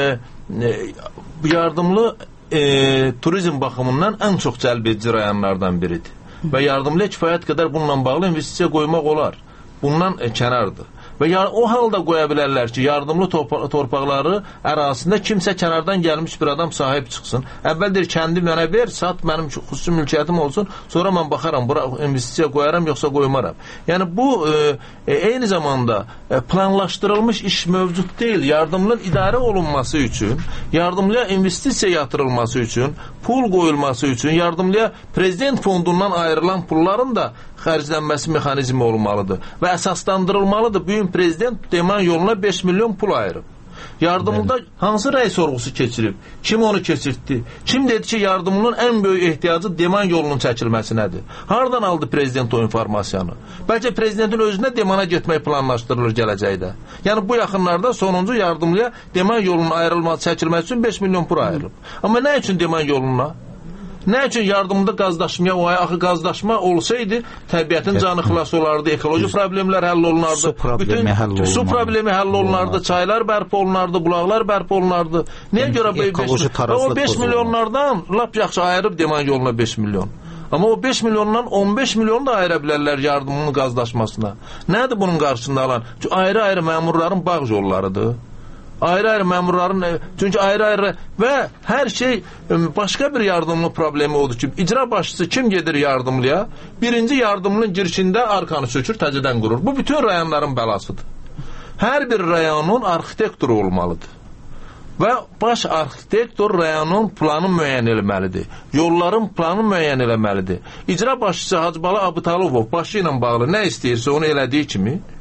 e, yardımlı e, turizm baxımından ən çox cəlb edici rayonlardan biridir. Və yardımlıya kifayət qədər bununla bağlı investisiya qoymaq olar. Bundan e, kənardır. Və o halda qoya bilərlər ki, yardımlı torpaqları ərazisində kimsə kənardan gəlmiş bir adam sahib çıxsın. Əvvəl deyir, kəndi mənə ver, sat, mənim xüsusi mülkiyyətim olsun, sonra mən baxaram, bura investisiya qoyaram, yoxsa qoymaram. Yəni bu e, eyni zamanda e, planlaşdırılmış iş mövcud deyil. Yardımlının idarə olunması üçün, yardımlıya investisiya yatırılması üçün, pul qoyulması üçün, yardımlıya prezident fondundan ayrılan pulların da xərclənməsi mexanizmi olmalıdır və əsaslandırılmalıdır. Bu gün prezident Deman yoluna beş milyon pul ayırıb. Yardımında hansı rəy sorğusu keçirib? Kim onu keçirtdi? Kim dedi ki, yardımının ən böyük ehtiyacı Deman yolunun çəkilməsinədir? Hardan aldı prezident o informasiyanı? Bəlkə prezidentin özünə Demana getmək planlaşdırılır gələcəkdə. Yəni bu yaxınlarda sonuncu yardımlıya Deman yolunun ayrılması, çəkilməsi üçün beş milyon pul ayırıb. Amma nə üçün Deman yoluna? Nə üçün yardımda qazdaşmaya, o axı qazdaşma olsaydı, təbiətin canı xilas olardı, ekoloji problemlər həll olunardı, su problemi həll olunardı, su problemi həll olunardı, çaylar bərpa olunardı, bulaqlar bərpa olunardı. Nəyə görə o beş milyonlardan lap yaxşı ayırıb Deman yoluna beş milyon? Amma o beş milyondan on beş milyon da ayıra bilərlər yardımının qazdaşmasına. Nədir bunun qarşısında alan? Çünki ayrı-ayrı məmurların bağ yollarıdır. Ayrı-ayrı məmurların, çünki ayrı-ayrı və hər şey başqa bir yardımlı problemi odur ki, icra başçısı kim gedir yardımlıya? Birinci yardımlının girişində arkanı sökür, təzədən qurur. Bu bütün rayonların bəlasıdır. Hər bir rayonun arxitektoru olmalıdır. Və baş arxitektor rayonun planı müəyyən eləməlidir. Yolların planı müəyyən eləməlidir. İcra başçısı Hacıbalı Abıtalov başı ilə bağlı nə istəyirsə onu elədiyi kimi,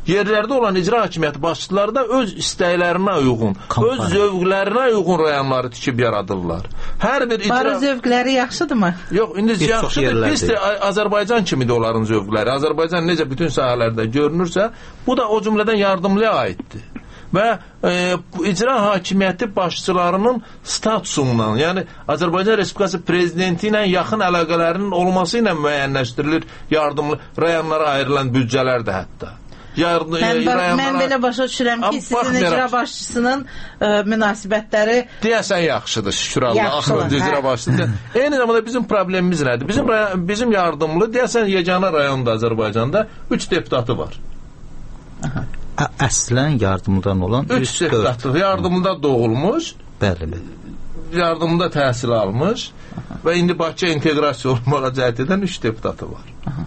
yerlərdə olan icra hakimiyyəti başçıları da öz istəklərinə uyğun, öz zövqlərinə uyğun rayonları tikib yaradırlar. Hər bir icra... Barı zövqləri yaxşıdırmı? Yox, indi yaxşıdır. Biz də Azərbaycan kimidir onların zövqləri. Azərbaycan necə bütün sahələrdə görünürsə, bu da o cümlədən yardımlıya aiddir. Və e, icra hakimiyyəti başçılarının statusundan, yəni Azərbaycan Respublikası prezidenti ilə yaxın əlaqələrinin olması ilə müəyyənləşdirilir yardımlı rayonlara ayrılan büdcələr də hətta. Yardım, mən, bax, rayonlara... mən belə başa düşürəm ki, sizin baxmayaraq... icra başçısının ə, münasibətləri... Deyəsən yaxşıdır, şükür Allah. İcra başçısı. Eyni zamanda bizim problemimiz nədir? Bizim, bizim yardımlı, deyəsən yeganə rayonda Azərbaycanda üç deputatı var. Aha. Əslən yardımdan olan üç deputatı yardımda doğulmuş, bəli, yardımda təhsil almış aha. Və indi Bakıya inteqrasiya olmağa cəhd edən üç deputatı var. Aha.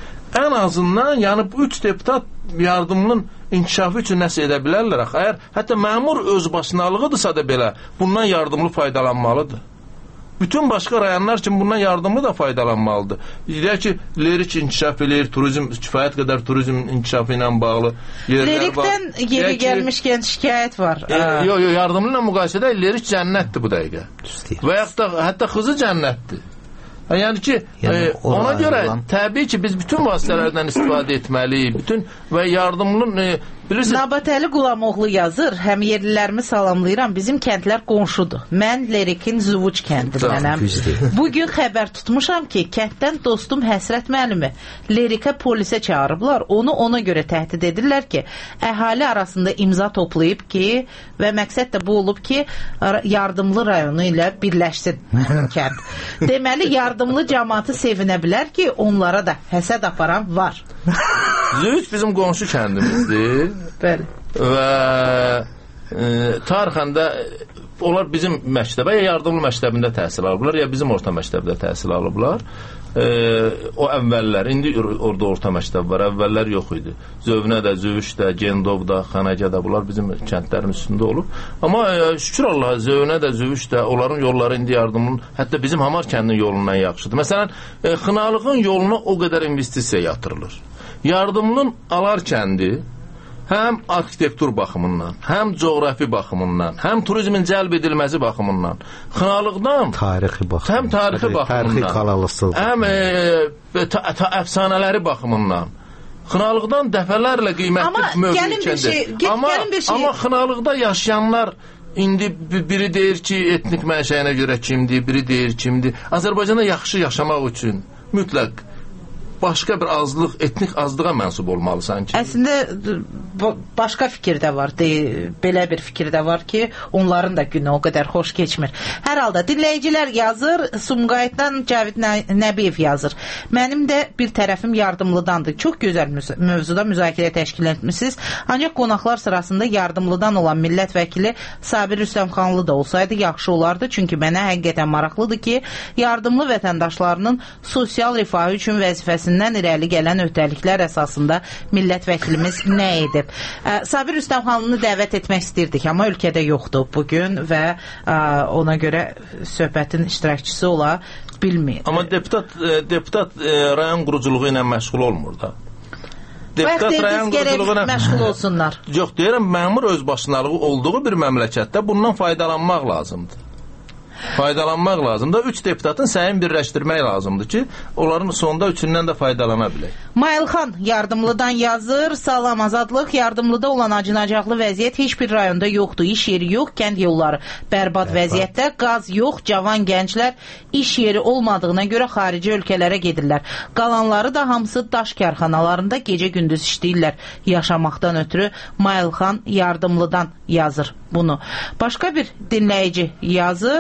Ən azından, yəni bu üç deputat yardımının inkişafı üçün nəsə edə bilərlər. Əgər hətta məmur öz başınalığıdırsa da belə, bundan yardımlı faydalanmalıdır. Bütün başqa rayonlar üçün bundan yardımlı da faydalanmalıdır. Deyək ki, lirik inkişaf eləyir, turizm, kifayət qədər turizm inkişafı ilə bağlı yerlər Lirikdən var. Yeri ki, gəlmişkən şikayət var. Yox, yox, yardımlı ilə müqayisədə lirik cənnətdir bu dəqiqə. Və yaxud da hətta xızı cənnətdir. Yəni ki, yəni, e, ona görə olan... təbii ki, biz bütün vasitələrdən istifadə etməliyik. Bütün və yardımlının e, bilirsiniz... Nabatəli Qulamoğlu yazır, həm yerlilərimi salamlayıram, bizim kəndlər qonşudur. Mən Lerikin Zuvuc kəndindənəm. Bugün xəbər tutmuşam ki, kənddən dostum Həsrət müəllimi Lerikə polisə çağırıblar. Onu ona görə təhdid edirlər ki, əhali arasında imza toplayıb ki, və məqsəd də bu olub ki, yardımlı rayonu ilə birləşsin kənd. Deməli, yardımlı cəmaatı sevinə bilər ki, onlara da həsəd aparan var. Züvüc bizim qonşu kəndimizdir. Bəli. Və e, tarixən də onlar bizim məktəbə, ya yardımlı məktəbində təhsil alıblar, ya bizim orta məktəbdə təhsil alıblar. E, o əvvəllər, indi orada orta məktəb var, əvvəllər yox idi. Zövnə də, Züvüş də, Gendov da, Xanagə də, bunlar bizim kəndlərin üstündə olub. Amma e, şükür Allah, Zövnə də, Züvüş də, onların yolları indi yardımın, hətta bizim Hamar kəndinin yolundan yaxşıdır. Məsələn, e, Xınalığın yoluna o qədər investisiya yatırılır. Yardımlının Alar kəndi həm arxitektur baxımından, həm coğrafi baxımından, həm turizmin cəlb edilməsi baxımından, Xınalıqdan tarixi baxımından, həm tarixi baxımından, həm e, ta, ta, əfsanələri baxımından, Xınalıqdan dəfələrlə qiymətli mövqeçəndir. Amma, şey... amma Xınalıqda yaşayanlar indi biri deyir ki, etnik mənşəyinə görə kimdir, biri deyir kimdir. Azərbaycanda yaxşı yaşamaq üçün mütləq başqa bir azlıq, etnik azlığa mənsub olmalı sanki. Əslində başqa fikir də var. Deyil, belə bir fikir də var ki, onların da günü o qədər xoş keçmir. Hər halda dinləyicilər yazır, Sumqayıtdan Cəvid Nəbiyev yazır. Mənim də bir tərəfim yardımlıdandır. Çox gözəl mövzuda müzakirə təşkil etmişsiniz. Ancaq qonaqlar sırasında yardımlıdan olan millət vəkili Sabir Rüstəmxanlı da olsaydı yaxşı olardı. Çünki mənə həqiqətən maraqlıdır ki, yardımlı vətəndaşlarının sosial rifahı üçün vəzifəsi irəli gələn öhdəliklər əsasında millət vəkilimiz nə edib? Ə, Sabir Rüstəmxanlını dəvət etmək istirdik, amma ölkədə yoxdur bugün və ə, ona görə söhbətin iştirakçısı ola bilmir. Amma deputat, e, deputat e, rayon quruculuğu ilə məşğul olmur da. Deputat rayon quruculuğu ilə məşğul olsunlar. Yox, deyirəm, məmur özbaşınalığı olduğu bir məmləkətdə bundan faydalanmaq lazımdır. Faydalanmaq lazımdır. Üç deputatın səyini birləşdirmək lazımdır ki, onların sonunda üçündən də faydalana bilək. Mailxan yardımlıdan yazır. Salam, azadlıq. Yardımlıda olan acınacaqlı vəziyyət heç bir rayonda yoxdur. İş yeri yox, kənd yolları bərbad vəziyyətdə, qaz yox, cavan gənclər iş yeri olmadığına görə xarici ölkələrə gedirlər. Qalanları da hamısı daş kərxanalarında gecə-gündüz işləyirlər yaşamaqdan ötürü. Mailxan yardımlıdan yazır bunu. Başqa bir dinləyici yazır.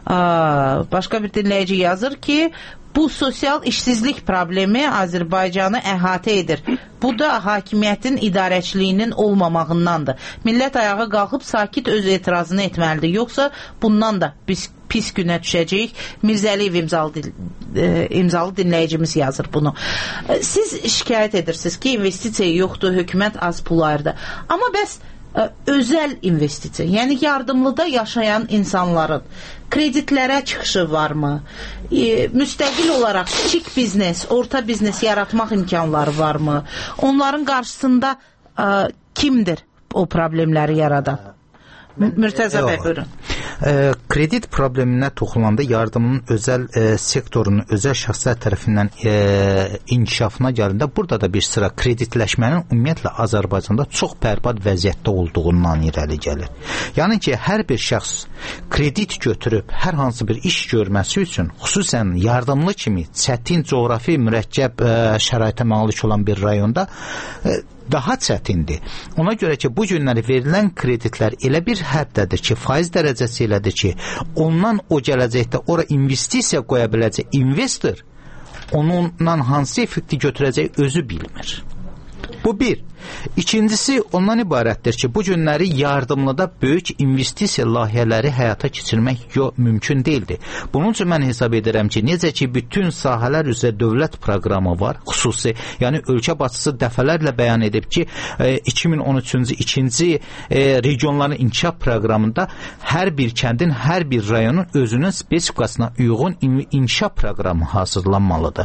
Aa, başqa bir dinləyici yazır ki, bu sosial işsizlik problemi Azərbaycanı əhatə edir. Bu da hakimiyyətin idarəçiliyinin olmamağındandır. Millət ayağa qalxıb sakit öz etirazını etməlidir. Yoxsa bundan da biz pis günə düşəcəyik. Mirzəliyev imzalı, e, imzalı dinləyicimiz yazır bunu. E, siz şikayət edirsiniz ki, investisiya yoxdur, hökumət az pul ayırdı. Amma bəs özəl investisiya, yəni yardımlıda yaşayan insanların kreditlərə çıxışı varmı? E, müstəqil olaraq kiçik biznes, orta biznes yaratmaq imkanları varmı? Onların qarşısında ə, kimdir o problemləri yaradan? Mürtəza bəy, buyurun. E, kredit probleminə toxunulanda yardımın özəl e, sektorunun özəl şəxslər tərəfindən e, inkişafına gəlində burada da bir sıra kreditləşmənin ümumiyyətlə Azərbaycanda çox bərbad vəziyyətdə olduğundan irəli gəlir. Yəni ki, hər bir şəxs kredit götürüb hər hansı bir iş görməsi üçün, xüsusən yardımlı kimi çətin coğrafi mürəkkəb e, şəraitə malik olan bir rayonda e, daha çətindir. Ona görə ki, bu günləri verilən kreditlər elə bir həddədir ki, faiz dərəcəsi elədir ki, ondan o gələcəkdə ora investisiya qoya biləcək investor onunla hansı effekti götürəcək özü bilmir. Bu bir. İkincisi ondan ibarətdir ki, bu günləri yardımlıda böyük investisiya layihələri həyata keçirmək yo, mümkün deyildir. Bunun üçün mən hesab edirəm ki, necə ki, bütün sahələr üzrə dövlət proqramı var, xüsusi, yəni ölkə başçısı dəfələrlə bəyan edib ki, iki min on üçüncü ikinci regionların inkişaf proqramında hər bir kəndin, hər bir rayonun özünün spesifikasına uyğun inkişaf proqramı hazırlanmalıdır.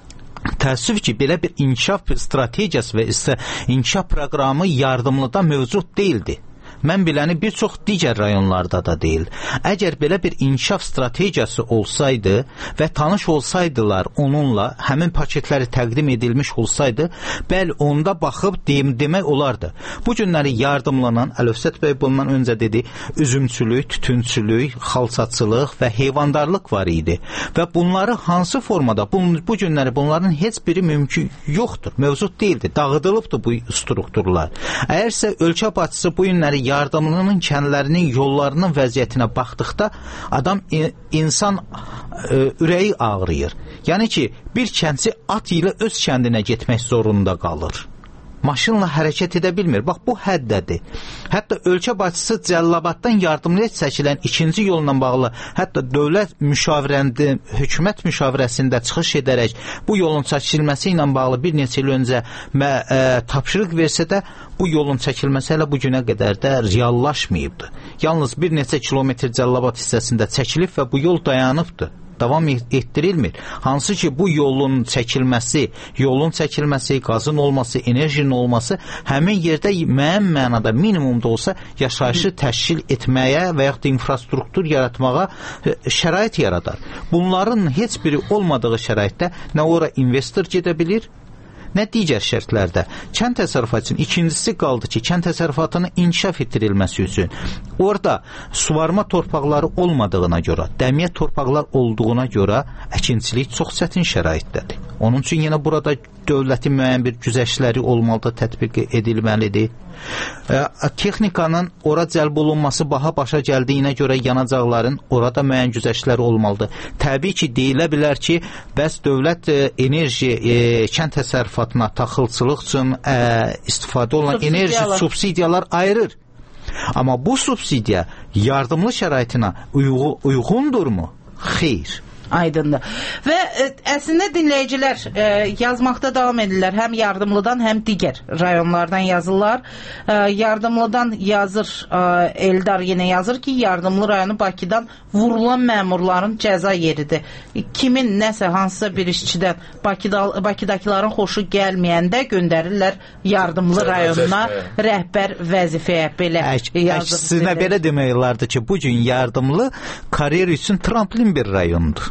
Təəssüf ki, belə bir inkişaf strategiyası və isə inkişaf proqramı yardımlıda mövcud deyildi. Mən biləni bir çox digər rayonlarda da deyil. Əgər belə bir inkişaf strategiyası olsaydı və tanış olsaydılar onunla, həmin paketləri təqdim edilmiş olsaydı, bəli, onda baxıb dem demək olardı. Bu günləri yardımlanan, Əlövsət bəy bundan öncə dedi, üzümçülük, tütünçülük, xalçaçılıq və heyvandarlıq var idi. Və bunları hansı formada, bu, bu günləri bunların heç biri mümkün yoxdur, mövcud deyildi, dağıdılıbdır bu strukturlar. Əgərsə ölkə başçısı bu günləri yardımlının kəndlərinin, yollarının vəziyyətinə baxdıqda adam insan e, ürəyi ağrıyır. Yəni ki, bir kəndçi at ilə öz kəndinə getmək zorunda qalır. Maşınla hərəkət edə bilmir. Bax, bu həddədir. Hətta ölkə başçısı Cəllabaddan yardımlıya çəkilən ikinci yolla bağlı, hətta dövlət müşavirəndə, hökumət müşavirəsində çıxış edərək bu yolun çəkilməsi ilə bağlı bir neçə il öncə mə, ə, tapşırıq versə də, bu yolun çəkilməsi hələ bu günə qədər də reallaşmayıbdır. Yalnız bir neçə kilometr Cəllabad hissəsində çəkilib və bu yol dayanıbdır. Davam etdirilmir. Hansı ki, bu yolun çəkilməsi, yolun çəkilməsi, qazın olması, enerjinin olması həmin yerdə müəyyən mənada minimumda olsa yaşayışı təşkil etməyə və yaxud da infrastruktur yaratmağa şərait yaradar. Bunların heç biri olmadığı şəraitdə nə ora investor gedə bilir, nə digər şərtlərdə. Kənd təsərrüfatının ikincisi qaldı ki, kənd təsərrüfatının inkişaf etdirilməsi üçün orada suvarma torpaqları olmadığına görə, dəmiyyət torpaqlar olduğuna görə əkinçilik çox çətin şəraitdədir. Onun üçün yenə burada dövlətin müəyyən bir güzəştləri olmalıdır, tətbiq edilməlidir. E, texnikanın ora cəlb olunması baha başa gəldiyinə görə yanacaqların orada müəyyən güzəştləri olmalıdır. Təbii ki, deyilə bilər ki, bəs dövlət e, enerji e, kənd təsərrüfatına taxılçılıq üçün e, istifadə olunan enerji subsidiyalar ayırır. Amma bu subsidiya yardımlı şəraitinə uyğu, uyğundurmu? Xeyr. Aydındır. Və ə, əslində dinləyicilər ə, yazmaqda davam edirlər. Həm yardımlıdan, həm digər rayonlardan yazırlar. Ə, yardımlıdan yazır, ə, Eldar yenə yazır ki, yardımlı rayonu Bakıdan vurulan məmurların cəza yeridir. Kimin nəsə, hansısa bir işçidən Bakıda, Bakıdakıların xoşu gəlməyəndə göndərirlər yardımlı rayonuna rəhbər vəzifəyə. Belə yazır. Əkssinə belə demək olardı ki, bugün yardımlı kariyer üçün tramplin bir rayondur.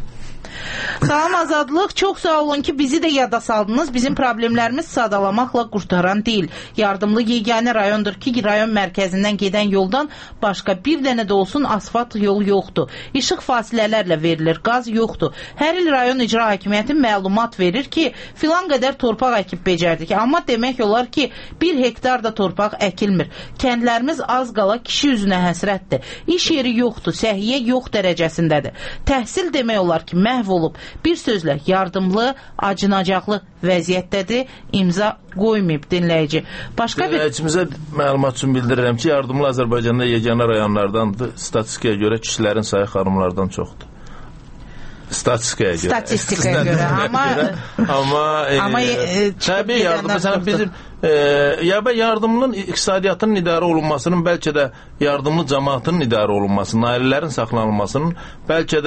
Salam Azadlıq, çox sağ olun ki, bizi də yada saldınız. Bizim problemlərimiz sadalamaqla qurtaran deyil. Yardımlı yeganə rayondur ki, rayon mərkəzindən gedən yoldan başqa bir dənə də olsun asfalt yol yoxdur. İşıq fasilələrlə verilir, qaz yoxdur. Hər il rayon icra hakimiyyəti məlumat verir ki, filan qədər torpaq əkib becərdik. Amma demək olar ki, bir hektar da torpaq əkilmir. Kəndlərimiz az qala kişi üzünə həsrətdir. İş yeri yoxdur, səhiyyə yox dərəcəsindədir. Təhsil demək olar ki, məhv olub. Bir sözlə, yardımlı, acınacaqlı vəziyyətdədir, imza qoymayıb dinləyici. Başqa bir... Dinləyicimizə məlumat üçün bildirirəm ki, yardımlı Azərbaycanda yeganə rayonlardandır. Statistikaya görə kişilərin sayı xanımlardan çoxdur. Statistikaya görə. Statistikaya görə. Amma, amma, e, amma e, təbii yardım, məsələn, bizim e, ya bə yardımlının iqtisadiyyatının idarə olunmasının, bəlkə də yardımlı cəmaatının idarə olunmasının, ailələrin saxlanılmasının, bəlkə də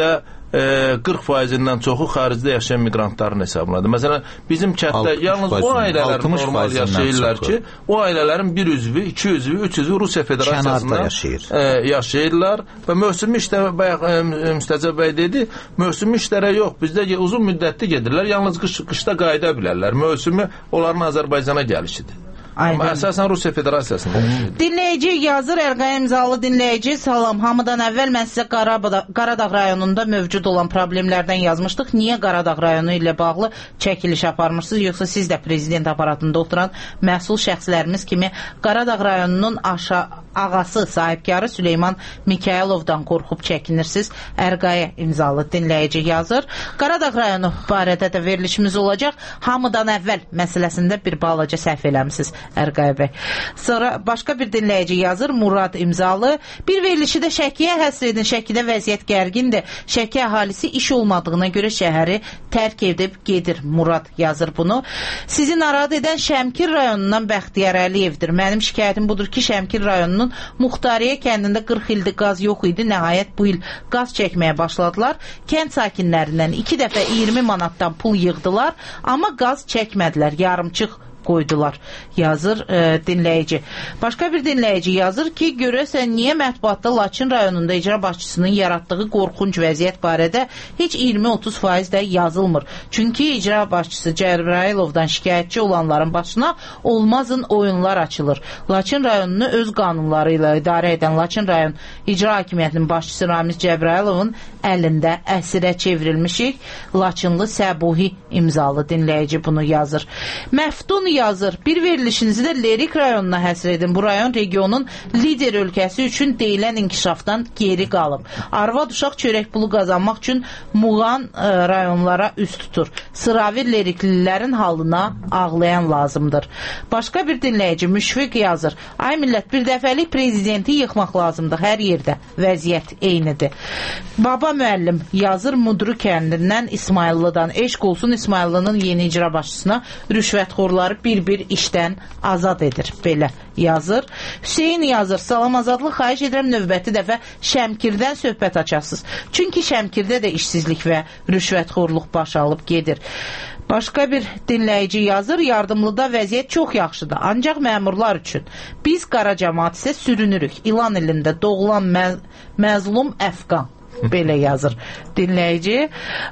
qırx faizindən çoxu xaricdə yaşayan miqrantların hesabınadır. Məsələn, bizim kənddə yalnız o ailələr normal yaşayırlar ki, o ailələrin bir üzvü, iki üzvü, üç üzvü Rusiya Federasiyasında yaşayır. E, yaşayırlar və mövsümi işlə, bayaq e, Müstəcəb bəy dedi, mövsümi işlərə yox, bizdə uzun müddətli gedirlər, yalnız qış, qışda qayıda bilərlər. Mövsümi onların Azərbaycana gəlişidir. Aynen. Amma əsasən Rusiya Federasiyasında. Dinləyici yazır, Erqaya imzalı dinləyici, salam, hamıdan əvvəl mən sizə Qarabağ, Qaradağ rayonunda mövcud olan problemlərdən yazmışdıq. Niyə Qaradağ rayonu ilə bağlı çəkiliş aparmışsınız, yoxsa siz də prezident aparatında oturan məsul şəxslərimiz kimi Qaradağ rayonunun aşağı ağası, sahibkarı Süleyman Mikayılovdan qorxub çəkinirsiniz? Erqaya imzalı dinləyici yazır. Qaradağ rayonu barədə də verilişimiz olacaq. Hamıdan əvvəl məsələsində bir balaca səhv eləmişsiniz, Erqaya bəy. Sonra başqa bir dinləyici yazır, Murad imzalı. Bir verilişi də Şəkiyə həsr edin. Şəkidə vəziyyət gərgindir. Şəki əhalisi iş olmadığına görə şəhəri tərk edib gedir. Murad yazır bunu. Sizi narahat edən Şəmkir rayonundan Bəxtiyar Əliyevdir. Mənim şikayətim budur ki, Şəmkir rayonunun Muxtariyə kəndində qırx ildir qaz yox idi. Nəhayət bu il qaz çəkməyə başladılar. Kənd sakinlərindən iki dəfə iyirmi manatdan pul yığdılar, amma qaz çəkmədilər. Yarımçıq qoydular, yazır e, dinləyici. Başqa bir dinləyici yazır ki, görəsən niyə mətbuatda Laçın rayonunda icra başçısının yaratdığı qorxunc vəziyyət barədə heç iyirmi otuz faiz də yazılmır. Çünki icra başçısı Cəbrayılovdan şikayətçi olanların başına olmazın oyunlar açılır. Laçın rayonunu öz qanunları ilə idarə edən Laçın rayon icra hakimiyyətinin başçısı Ramiz Cəbrayılovun əlində əsirə çevrilmişik. Laçınlı Səbuhi imzalı dinləyici bunu yazır. Məftun yazır. Bir verilişinizi də Lerik rayonuna həsr edin. Bu rayon regionun lider ölkəsi üçün deyilən inkişafdan geri qalıb. Arvad uşaq çörək pulu qazanmaq üçün Muğan ə, rayonlara üst tutur. Sıravi Leriklilərin halına ağlayan lazımdır. Başqa bir dinləyici Müşfiq yazır. Ay millət, bir dəfəlik prezidenti yıxmaq lazımdır. Hər yerdə vəziyyət eynidir. Baba müəllim yazır Mudru kəndindən İsmayıllıdan. Eşq olsun İsmayıllının yeni icra başçısına rüşvətxorları bir-bir işdən azad edir. Belə yazır. Hüseyin yazır. Salam azadlıq, xahiş edirəm növbəti dəfə Şəmkirdən söhbət açasınız. Çünki Şəmkirdə də işsizlik və rüşvətxorluq baş alıb gedir. Başqa bir dinləyici yazır, yardımlıda vəziyyət çox yaxşıdır, ancaq məmurlar üçün. Biz qara cəmaat isə sürünürük. İlan ilində doğulan məz məzlum əfqan. Belə yazır dinləyici.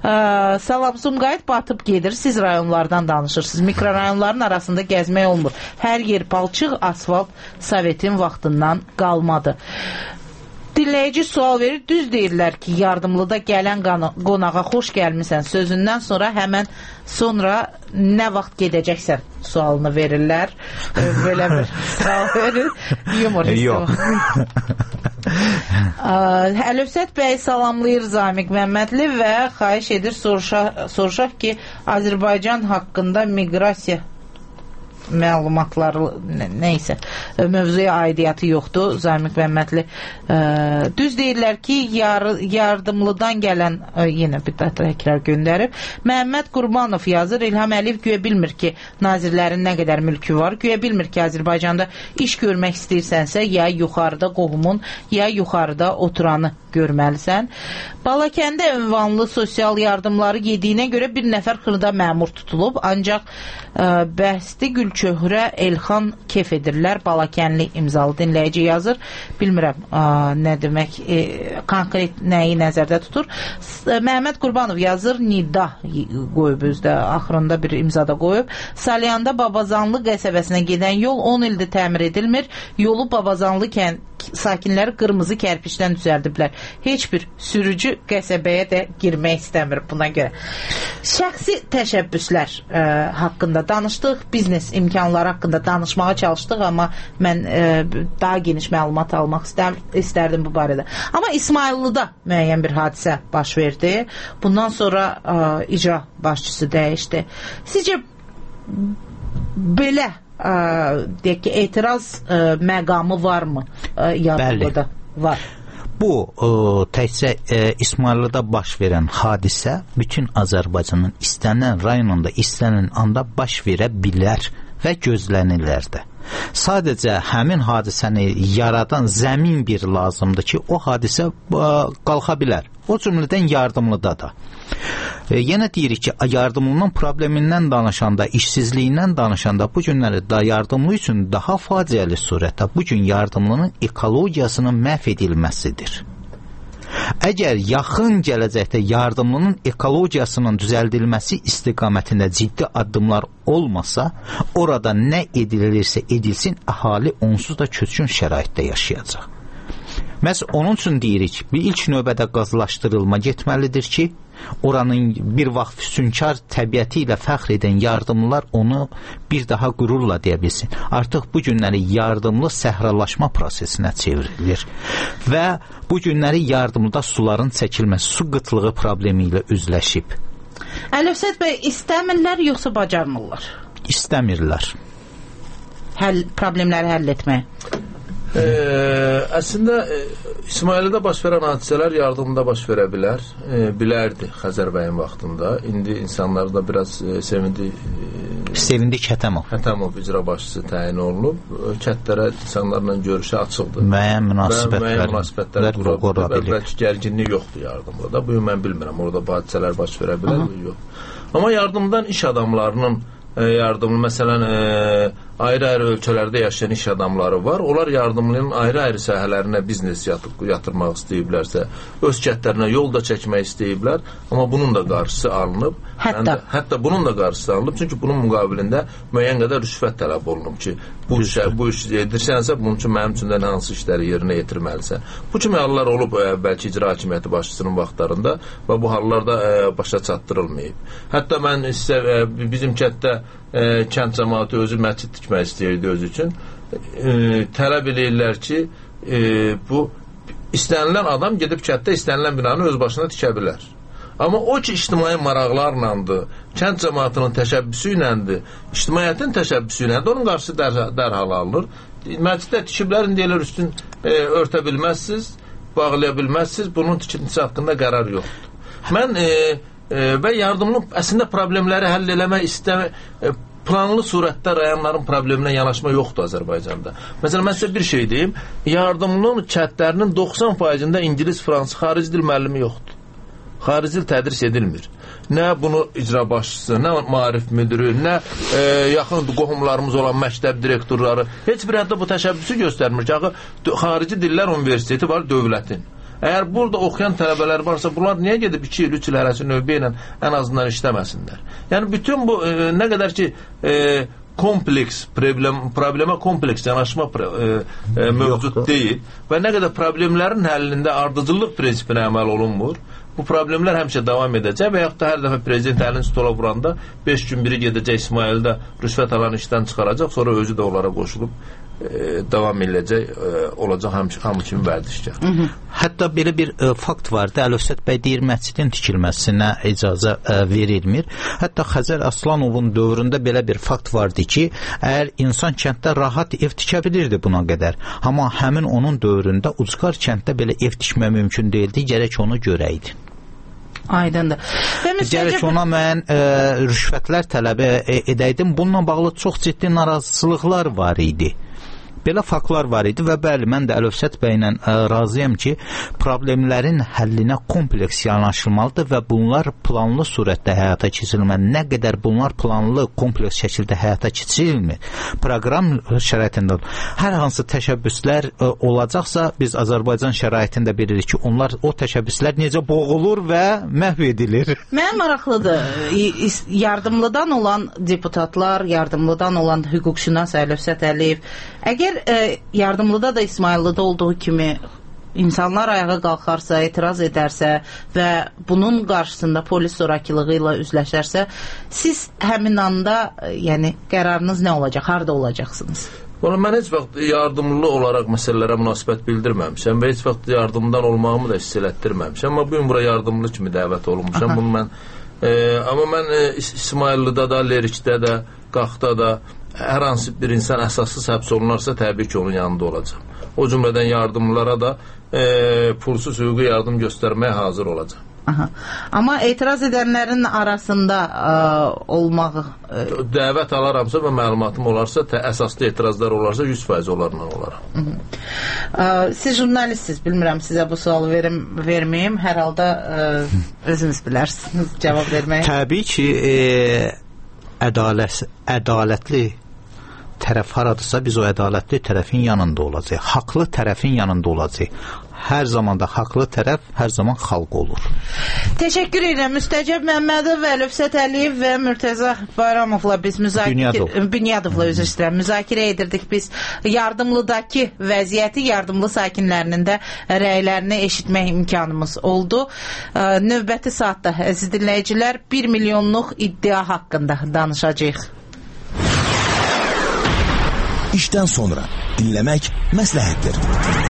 Ə, salam, Sumqayıt batıb gedir. Siz rayonlardan danışırsınız. Mikrorayonların arasında gəzmək olmur. Hər yer palçıq, asfalt Sovetin vaxtından qalmadı. Dinləyici sual verir. Düz deyirlər ki, yardımlıda gələn qonağa xoş gəlmisən sözündən sonra həmən sonra nə vaxt gedəcəksən sualını verirlər. Belə bir sual verir. Yumor hissi. Əlövsət bəy salamlayır Zamiq Məmmədli və xahiş edir soruşaq, soruşaq ki, Azərbaycan haqqında miqrasiya məlumatları neysə mövzuya aidiyyatı yoxdur. Zamiq Məmmədli ə, düz deyirlər ki, yar, yardımlıdan gələn ə, yenə bir təkrar göndərib. Məhəmməd Qurbanov yazır. İlham Əliyev güya bilmir ki, nazirlərin nə qədər mülkü var. Güya bilmir ki, Azərbaycanda iş görmək istəyirsənsə, ya yuxarıda qohumun, ya yuxarıda oturanı görməlisən. Balakəndə ünvanlı sosial yardımları yediyinə görə bir nəfər xırda məmur tutulub, ancaq ə, bəhsdi Gülçöhrə Elxan kef edirlər. Balakənli imzalı dinləyici yazır. Bilmirəm ə, nə demək, e, konkret nəyi nəzərdə tutur. Məhəmməd Qurbanov yazır, Nida qoyub özdə, axırında bir imzada qoyub. Salyanda Babazanlı qəsəbəsinə gedən yol on ildir təmir edilmir. Yolu Babazanlı kənd sakinləri qırmızı kərpiçdən düzəldiblər. Heç bir sürücü qəsəbəyə də girmək istəmir buna görə. Şəxsi təşəbbüslər ə, haqqında danışdıq, biznes imkanları haqqında danışmağa çalışdıq, amma mən ə, daha geniş məlumat almaq istər, istərdim bu barədə. Amma İsmayıllıda müəyyən bir hadisə baş verdi. Bundan sonra ə, icra başçısı dəyişdi. Sizcə belə ə, deyək ki, etiraz ə, məqamı varmı? Ə, Bəli. Var. Bu ə, təkcə ə, İsmayıllıda baş verən hadisə bütün Azərbaycanın istənilən rayonunda, istənilən anda baş verə bilər və gözlənirlər də. Sadəcə həmin hadisəni yaradan zəmin bir lazımdır ki, o hadisə qalxa bilər. O cümlədən yardımlıda da. E, yenə deyirik ki, yardımlının problemindən danışanda, işsizliyindən danışanda bu günləri da yardımlı üçün daha faciəli surətdə bu gün yardımlının ekologiyasının məhv edilməsidir. Əgər yaxın gələcəkdə yardımlının ekologiyasının düzəldilməsi istiqamətində ciddi addımlar olmasa, orada nə edilirsə edilsin, əhali onsuz da köçkün şəraitdə yaşayacaq. Məhz onun üçün deyirik, bir ilk növbədə qazlaşdırılma getməlidir ki, oranın bir vaxt füsunkar təbiəti ilə fəxr edən yardımlılar onu bir daha qürurla deyə bilsin. Artıq bu günləri yardımlı səhralaşma prosesinə çevrilir və bu günləri yardımlıda suların çəkilməsi, su qıtlığı problemi ilə üzləşib. Əlifsət bəy, istəmirlər yoxsa bacarmırlar? İstəmirlər. Həll, problemləri həll etmək. Ee, əslində e, İsmailidə baş verən hadisələr yardımda baş verə bilər, e, bilərdi Xəzər bəyin vaxtında. İndi insanlar da biraz e, sevindi e, sevindi Kətəmov Kətəmov icra başçısı təyin olunub, kətlərə insanlarla görüşə açıldı. Müəyyən münasibətlər, münasibətlər qura bilir. Bəlkə gərginlik yoxdur yardımda da. Bu mən bilmirəm, orada hadisələr baş verə bilər, yox. Amma yardımdan iş adamlarının yardımlı, məsələn, e, ayrı-ayrı ölkələrdə yaşayan iş adamları var. Onlar yardımlının ayrı-ayrı sahələrinə biznes yatıb, yatırmaq istəyiblərsə, öz kətlərinə yol da çəkmək istəyiblər. Amma bunun da qarşısı alınıb. Hətta, də, hətta bunun da qarşısı alınıb. Çünki bunun müqabilində müəyyən qədər rüşvət tələb olunub ki, bu iş, bu iş edirsənsə, bunun üçün mənim üçün də hansı işləri yerinə yetirməlisən. Bu kimi hallar olub e, bəlkə icra hakimiyyəti başçısının vaxtlarında və bu hallar da e, başa çatdırılmayıb. Hətta mən sizə e, bizim kətdə E, kənd cəmaatı özü məscid tikmək istəyirdi özü üçün. E, tələb eləyirlər ki, e, bu istənilən adam gedib kətdə istənilən binanı öz başına tikə bilər. Amma o ki, ictimai maraqlarlandır, kənd cəmaatının təşəbbüsü iləndir, ictimaiyyətin təşəbbüsü iləndir, onun qarşısı dərhal, dərhal alınır. Məsciddə tikiblərin deyilir üstün e, örtə bilməzsiniz, bağlaya bilməzsiniz, bunun tikintisi haqqında qərar yoxdur. Mən e, E, və yardımlı əslində problemləri həll eləmək istəmə e, planlı surətdə rayonların probleminə yanaşma yoxdur Azərbaycanda. Məsələn, mən sizə bir şey deyim, yardımlının kətlərinin doxsan faizində ingilis, fransız, xarici dil müəllimi yoxdur. Xarici dil tədris edilmir. Nə bunu icra başçısı, nə maarif müdürü, nə e, yaxın qohumlarımız olan məktəb direktorları heç bir həddə bu təşəbbüsü göstərmir ki, xarici dillər universiteti var dövlətin. Əgər burada oxuyan tələbələr varsa, bunlar niyə gedib iki il, üç il hərəsi növbə ilə ən azından işləməsinlər? Yəni, bütün bu, e, nə qədər ki, e, kompleks, problem, problemə kompleks yanaşma e, e, mövcud deyil və nə qədər problemlərin həllində ardıcıllıq prinsipinə əməl olunmur, bu problemlər həmişə davam edəcək və yaxud da hər dəfə prezident əlini stola vuranda beş gün biri gedəcək İsmaildə rüşvət alan işdən çıxaracaq, sonra özü də onlara qoşulub e, davam edəcək, e, olacaq hamı, hamı kimi vərdişkar. Hətta belə bir e, fakt vardı, Əlövsət bəy deyir, məscidin tikilməsinə icazə e, verilmir. Hətta Xəzər Aslanovun dövründə belə bir fakt vardı ki, əgər insan kənddə rahat ev tikə bilirdi buna qədər. Amma həmin onun dövründə Ucqar kənddə belə ev tikmək mümkün deyildi, gərək onu görəydi. Aydındır. Gərək ona mən e, rüşvətlər tələb edəydim. Bununla bağlı çox ciddi narazılıqlar var idi. Belə faktlar var idi və bəli, mən də Əlövsət bəylə ə, razıyam ki, problemlərin həllinə kompleks yanaşılmalıdır və bunlar planlı surətdə həyata keçirilməli. Nə qədər bunlar planlı, kompleks şəkildə həyata keçirilmir, proqram şəraitində hər hansı təşəbbüslər ə, olacaqsa, biz Azərbaycan şəraitində bilirik ki, onlar o təşəbbüslər necə boğulur və məhv edilir. Mən maraqlıdır, yardımlıdan olan deputatlar, yardımlıdan olan hüquqşünas Əlövsət Əliyev, əgər e, yardımlıda da İsmaillidə olduğu kimi insanlar ayağa qalxarsa, etiraz edərsə və bunun qarşısında polis zorakılığı ilə üzləşərsə, siz həmin anda, yəni qərarınız nə olacaq, harda olacaqsınız? Ona mən heç vaxt yardımlı olaraq məsələlərə münasibət bildirməmişəm və heç vaxt yardımdan olmağımı da hiss elətdirməmişəm. Amma bugün bura yardımlı kimi dəvət olunmuşam. Bunu mən, e, amma mən e, İsmaillidə da, Lerikdə də, Qaxda da hər hansı bir insan əsassız həbs olunarsa, təbii ki, onun yanında olacaq. O cümlədən yardımlara da e, pulsuz hüquqi yardım göstərməyə hazır olacaq. Aha. Amma etiraz edənlərin arasında ə, olmağı... Ə... Dəvət alaramsa və məlumatım olarsa, tə, əsaslı etirazlar olarsa yüz faiz onlarla olaraq. Ə, siz jurnalistsiniz, bilmirəm sizə bu sualı verim, verməyim. Hər halda ə, özünüz bilərsiniz cavab verməyi. Təbii ki, e, ədalət, ədalətli tərəf haradırsa biz o ədalətli tərəfin yanında olacaq. Haqlı tərəfin yanında olacaq. Hər zaman da haqlı tərəf, hər zaman xalq olur. Teşekkür edirəm. Müstəcəb Məmmədov və Əlövsət Əliyev və Mürtəza Bayramovla biz müzakirə Bünyadovla üzr istəyirəm. Müzakirə edirdik biz yardımlıdakı vəziyyəti, yardımlı sakinlərinin də rəylərini eşitmək imkanımız oldu. Növbəti saatda əziz dinləyicilər bir milyonluq iddia haqqında danışacağıq. İşdən sonra dinləmək məsləhətdir.